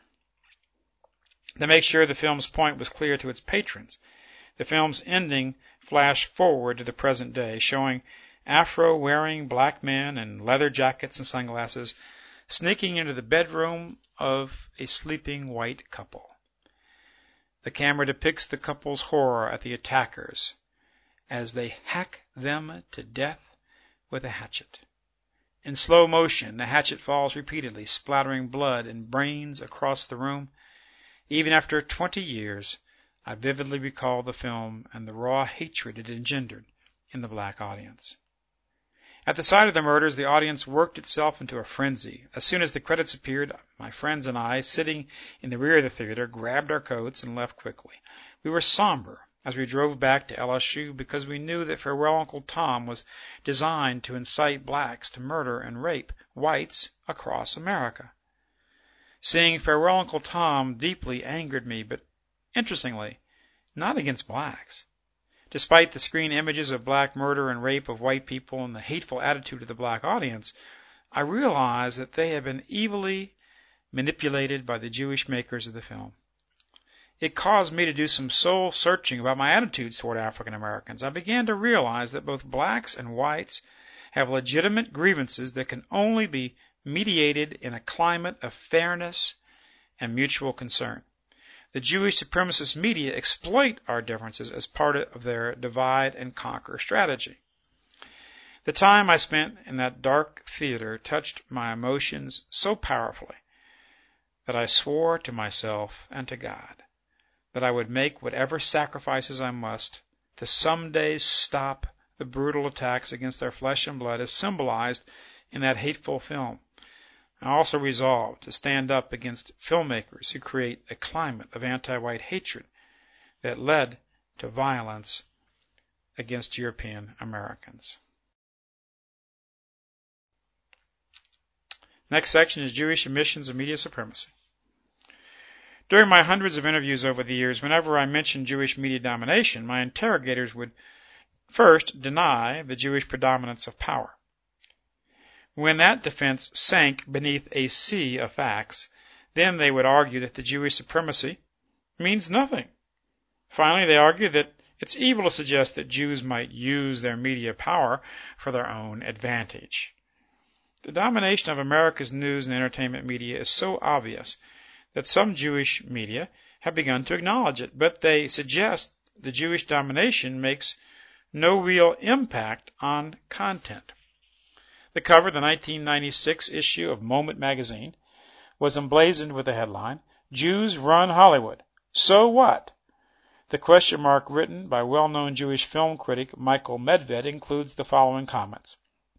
To make sure the film's point was clear to its patrons, the film's ending flashed forward to the present day, showing afro-wearing black men in leather jackets and sunglasses sneaking into the bedroom of a sleeping white couple. The camera depicts the couple's horror at the attackers as they hack them to death with a hatchet. In slow motion, the hatchet falls repeatedly, splattering blood and brains across the room. Even after 20 years, I vividly recall the film and the raw hatred it engendered in the black audience. At the sight of the murders, the audience worked itself into a frenzy. As soon as the credits appeared, my friends and I, sitting in the rear of the theater, grabbed our coats and left quickly. We were somber as we drove back to LSU because we knew that Farewell Uncle Tom was designed to incite blacks to murder and rape whites across America. Seeing Farewell Uncle Tom deeply angered me, but interestingly, not against blacks. Despite the screen images of black murder and rape of white people and the hateful attitude of the black audience, I realized that they had been evilly manipulated by the Jewish makers of the film. It caused me to do some soul searching about my attitudes toward African Americans. I began to realize that both blacks and whites have legitimate grievances that can only be mediated in a climate of fairness and mutual concern. The Jewish supremacist media exploit our differences as part of their divide and conquer strategy. The time I spent in that dark theater touched my emotions so powerfully that I swore to myself and to God that I would make whatever sacrifices I must to someday stop the brutal attacks against our flesh and blood as symbolized in that hateful film. I also resolved to stand up against filmmakers who create a climate of anti-white hatred that led to violence against European Americans. Next section is Jewish emissions of media supremacy. During my hundreds of interviews over the years, whenever I mentioned Jewish media domination, my interrogators would first deny the Jewish predominance of power. When that defense sank beneath a sea of facts, then they would argue that the Jewish supremacy means nothing. Finally, they argued that it's evil to suggest that Jews might use their media power for their own advantage. The domination of America's news and entertainment media is so obvious that some Jewish media have begun to acknowledge it, but they suggest the Jewish domination makes no real impact on content. The cover of the 1996 issue of Moment magazine was emblazoned with the headline, "Jews Run Hollywood. So what?" The question mark written by well-known Jewish film critic Michael Medved includes the following comments.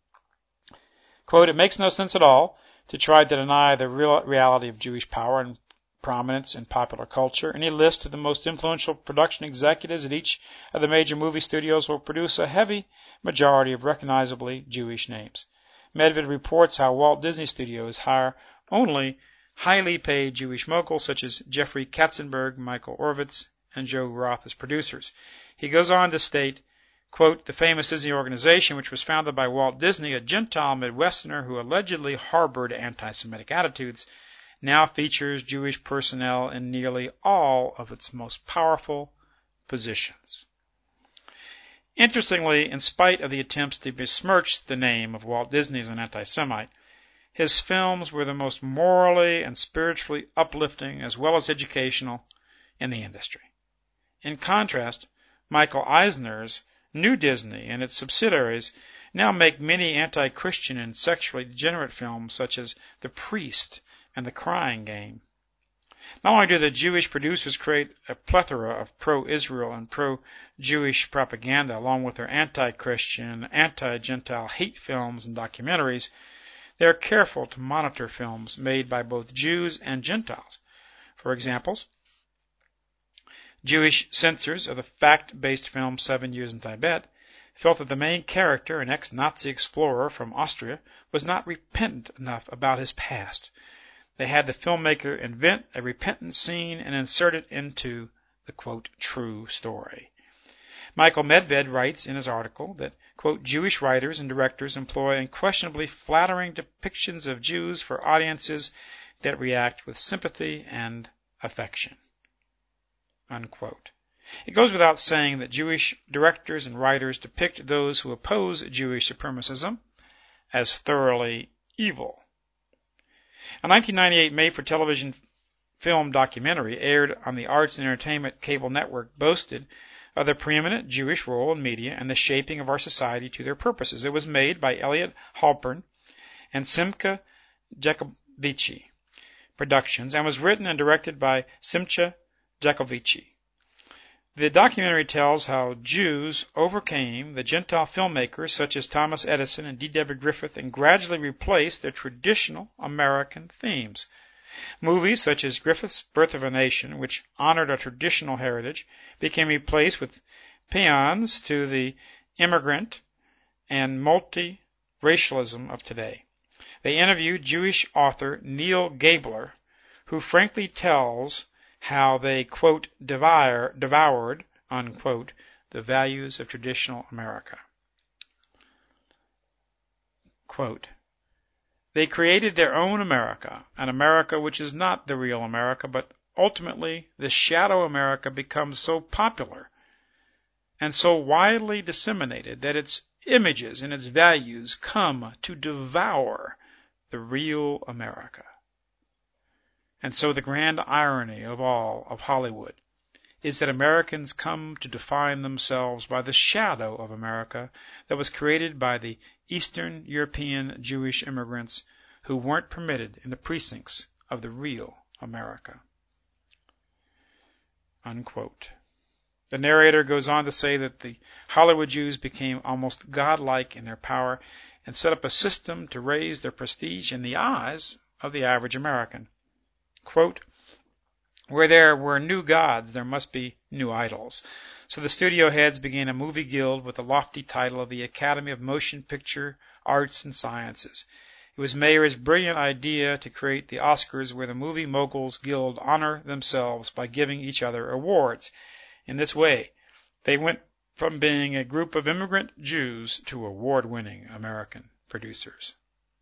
Quote, "It makes no sense at all to try to deny the real reality of Jewish power and prominence in popular culture. Any list of the most influential production executives at each of the major movie studios will produce a heavy majority of recognizably Jewish names. Medved reports how Walt Disney Studios hire only highly paid Jewish moguls such as Jeffrey Katzenberg, Michael Ovitz, and Joe Roth as producers. He goes on to state, quote, "The famous Disney organization, which was founded by Walt Disney, a Gentile Midwesterner who allegedly harbored anti-Semitic attitudes, now features Jewish personnel in nearly all of its most powerful positions." Interestingly, in spite of the attempts to besmirch the name of Walt Disney as an anti-Semite, his films were the most morally and spiritually uplifting as well as educational in the industry. In contrast, Michael Eisner's New Disney and its subsidiaries now make many anti-Christian and sexually degenerate films such as The Priest and The Crying Game. Not only do the Jewish producers create a plethora of pro-Israel and pro-Jewish propaganda along with their anti-Christian, anti-Gentile hate films and documentaries, they are careful to monitor films made by both Jews and Gentiles. For examples, Jewish censors of the fact-based film 7 Years in Tibet felt that the main character, an ex-Nazi explorer from Austria, was not repentant enough about his past. They had the filmmaker invent a repentant scene and insert it into the, quote, true story. Michael Medved writes in his article that, quote, "Jewish writers and directors employ unquestionably flattering depictions of Jews for audiences that react with sympathy and affection," unquote. It goes without saying that Jewish directors and writers depict those who oppose Jewish supremacism as thoroughly evil. A 1998 made-for-television film documentary aired on the Arts and Entertainment Cable Network boasted of the preeminent Jewish role in media and the shaping of our society to their purposes. It was made by Elliot Halpern and Simcha Jacovici Productions and was written and directed by Simcha Jacovici. The documentary tells how Jews overcame the Gentile filmmakers such as Thomas Edison and D. Deborah Griffith and gradually replaced their traditional American themes. Movies such as Griffith's Birth of a Nation, which honored our traditional heritage, became replaced with paeans to the immigrant and multiracialism of today. They interviewed Jewish author Neil Gabler, who frankly tells how they, quote, devoured, unquote, the values of traditional America. Quote, "They created their own America, an America which is not the real America, but ultimately the shadow America becomes so popular and so widely disseminated that its images and its values come to devour the real America. And so the grand irony of all of Hollywood is that Americans come to define themselves by the shadow of America that was created by the Eastern European Jewish immigrants who weren't permitted in the precincts of the real America." Unquote. The narrator goes on to say that the Hollywood Jews became almost godlike in their power and set up a system to raise their prestige in the eyes of the average American. Quote, "Where there were new gods, there must be new idols. So the studio heads began a movie guild with the lofty title of the Academy of Motion Picture Arts and Sciences. It was Mayer's brilliant idea to create the Oscars where the Movie Moguls Guild honor themselves by giving each other awards. In this way, they went from being a group of immigrant Jews to award-winning American producers."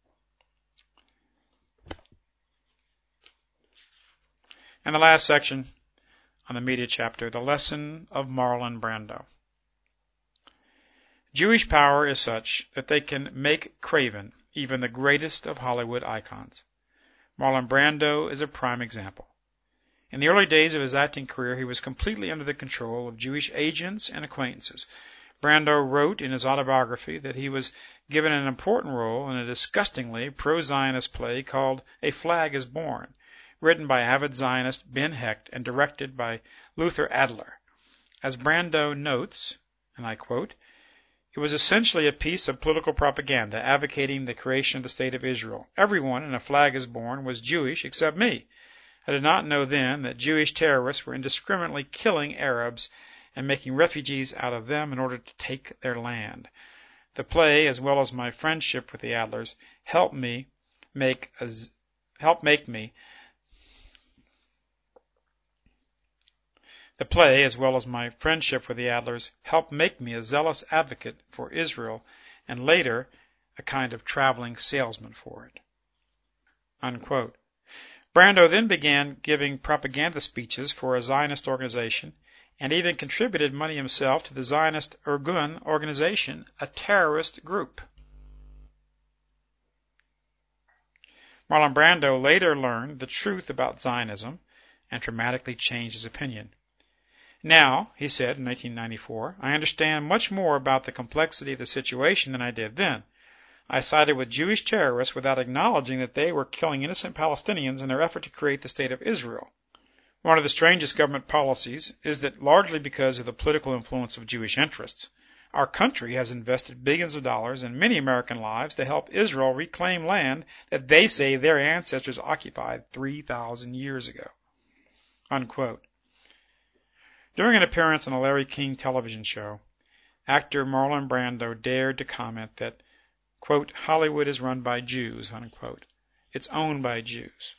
And the last section on the media chapter, the lesson of Marlon Brando. Jewish power is such that they can make craven even the greatest of Hollywood icons. Marlon Brando is a prime example. In the early days of his acting career, he was completely under the control of Jewish agents and acquaintances. Brando wrote in his autobiography that he was given an important role in a disgustingly pro-Zionist play called A Flag is Born, written by avid Zionist Ben Hecht and directed by Luther Adler. As Brando notes, and I quote, "It was essentially a piece of political propaganda advocating the creation of the State of Israel. Everyone in A Flag is Born was Jewish except me. I did not know then that Jewish terrorists were indiscriminately killing Arabs and making refugees out of them in order to take their land. The play, as well as my friendship with the Adlers, helped me make a zealous advocate for Israel and later a kind of traveling salesman for it." Unquote. Brando then began giving propaganda speeches for a Zionist organization and even contributed money himself to the Zionist Irgun organization, a terrorist group. Marlon Brando later learned the truth about Zionism and dramatically changed his opinion. "Now," he said in 1994, "I understand much more about the complexity of the situation than I did then. I sided with Jewish terrorists without acknowledging that they were killing innocent Palestinians in their effort to create the State of Israel. One of the strangest government policies is that, largely because of the political influence of Jewish interests, our country has invested billions of dollars and many American lives to help Israel reclaim land that they say their ancestors occupied 3,000 years ago." Unquote. During an appearance on a Larry King television show, actor Marlon Brando dared to comment that, quote, "Hollywood is run by Jews," unquote. It's owned by Jews.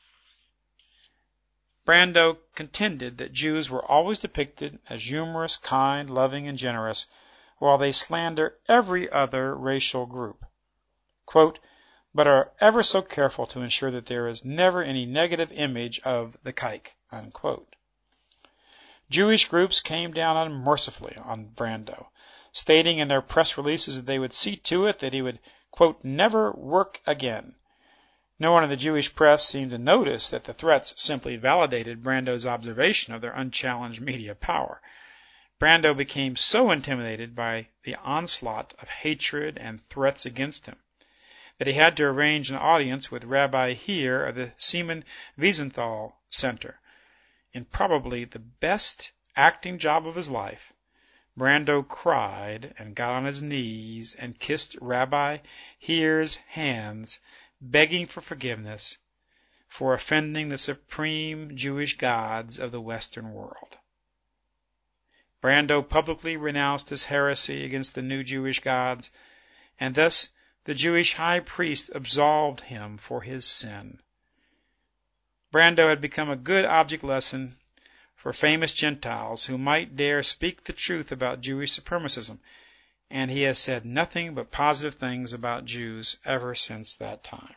Brando contended that Jews were always depicted as humorous, kind, loving, and generous, while they slander every other racial group. Quote, "but are ever so careful to ensure that there is never any negative image of the kike," unquote. Jewish groups came down unmercifully on Brando, stating in their press releases that they would see to it that he would, quote, "never work again." No one in the Jewish press seemed to notice that the threats simply validated Brando's observation of their unchallenged media power. Brando became so intimidated by the onslaught of hatred and threats against him that he had to arrange an audience with Rabbi Heer of the Simon Wiesenthal Center. In probably the best acting job of his life, Brando cried and got on his knees and kissed Rabbi Heer's hands, begging for forgiveness for offending the supreme Jewish gods of the Western world. Brando publicly renounced his heresy against the new Jewish gods, and thus the Jewish high priest absolved him for his sin. Brando had become a good object lesson for famous Gentiles who might dare speak the truth about Jewish supremacism, and he has said nothing but positive things about Jews ever since that time.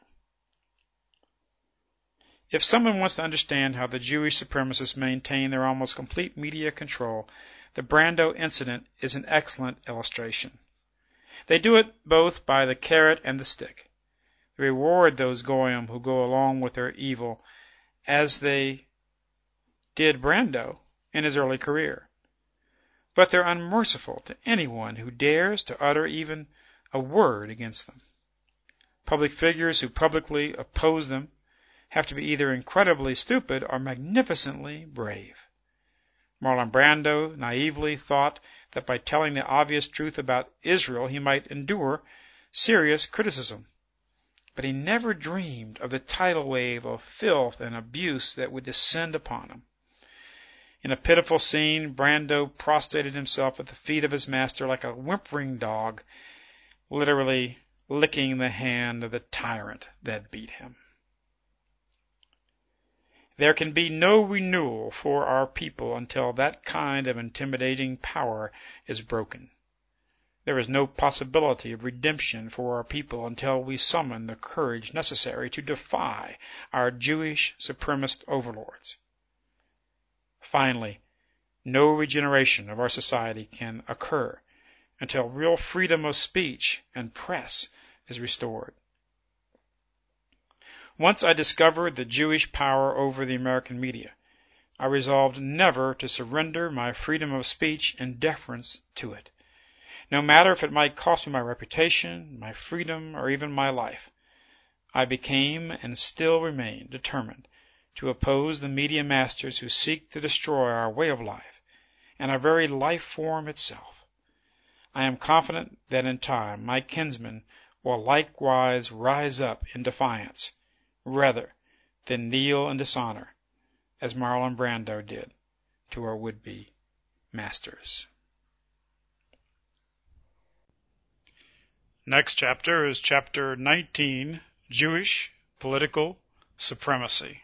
If someone wants to understand how the Jewish supremacists maintain their almost complete media control, the Brando incident is an excellent illustration. They do it both by the carrot and the stick. They reward those goyim who go along with their evil, as they did Brando in his early career. But they're unmerciful to anyone who dares to utter even a word against them. Public figures who publicly oppose them have to be either incredibly stupid or magnificently brave. Marlon Brando naively thought that by telling the obvious truth about Israel he might endure serious criticism. But he never dreamed of the tidal wave of filth and abuse that would descend upon him. In a pitiful scene, Brando prostrated himself at the feet of his master like a whimpering dog, literally licking the hand of the tyrant that beat him. There can be no renewal for our people until that kind of intimidating power is broken. There is no possibility of redemption for our people until we summon the courage necessary to defy our Jewish supremacist overlords. Finally, no regeneration of our society can occur until real freedom of speech and press is restored. Once I discovered the Jewish power over the American media, I resolved never to surrender my freedom of speech in deference to it, no matter if it might cost me my reputation, my freedom, or even my life. I became, and still remain, determined to oppose the media masters who seek to destroy our way of life and our very life form itself. I am confident that in time my kinsmen will likewise rise up in defiance, rather than kneel in dishonor, as Marlon Brando did to our would-be masters. Next chapter is chapter 19, Jewish Political Supremacy.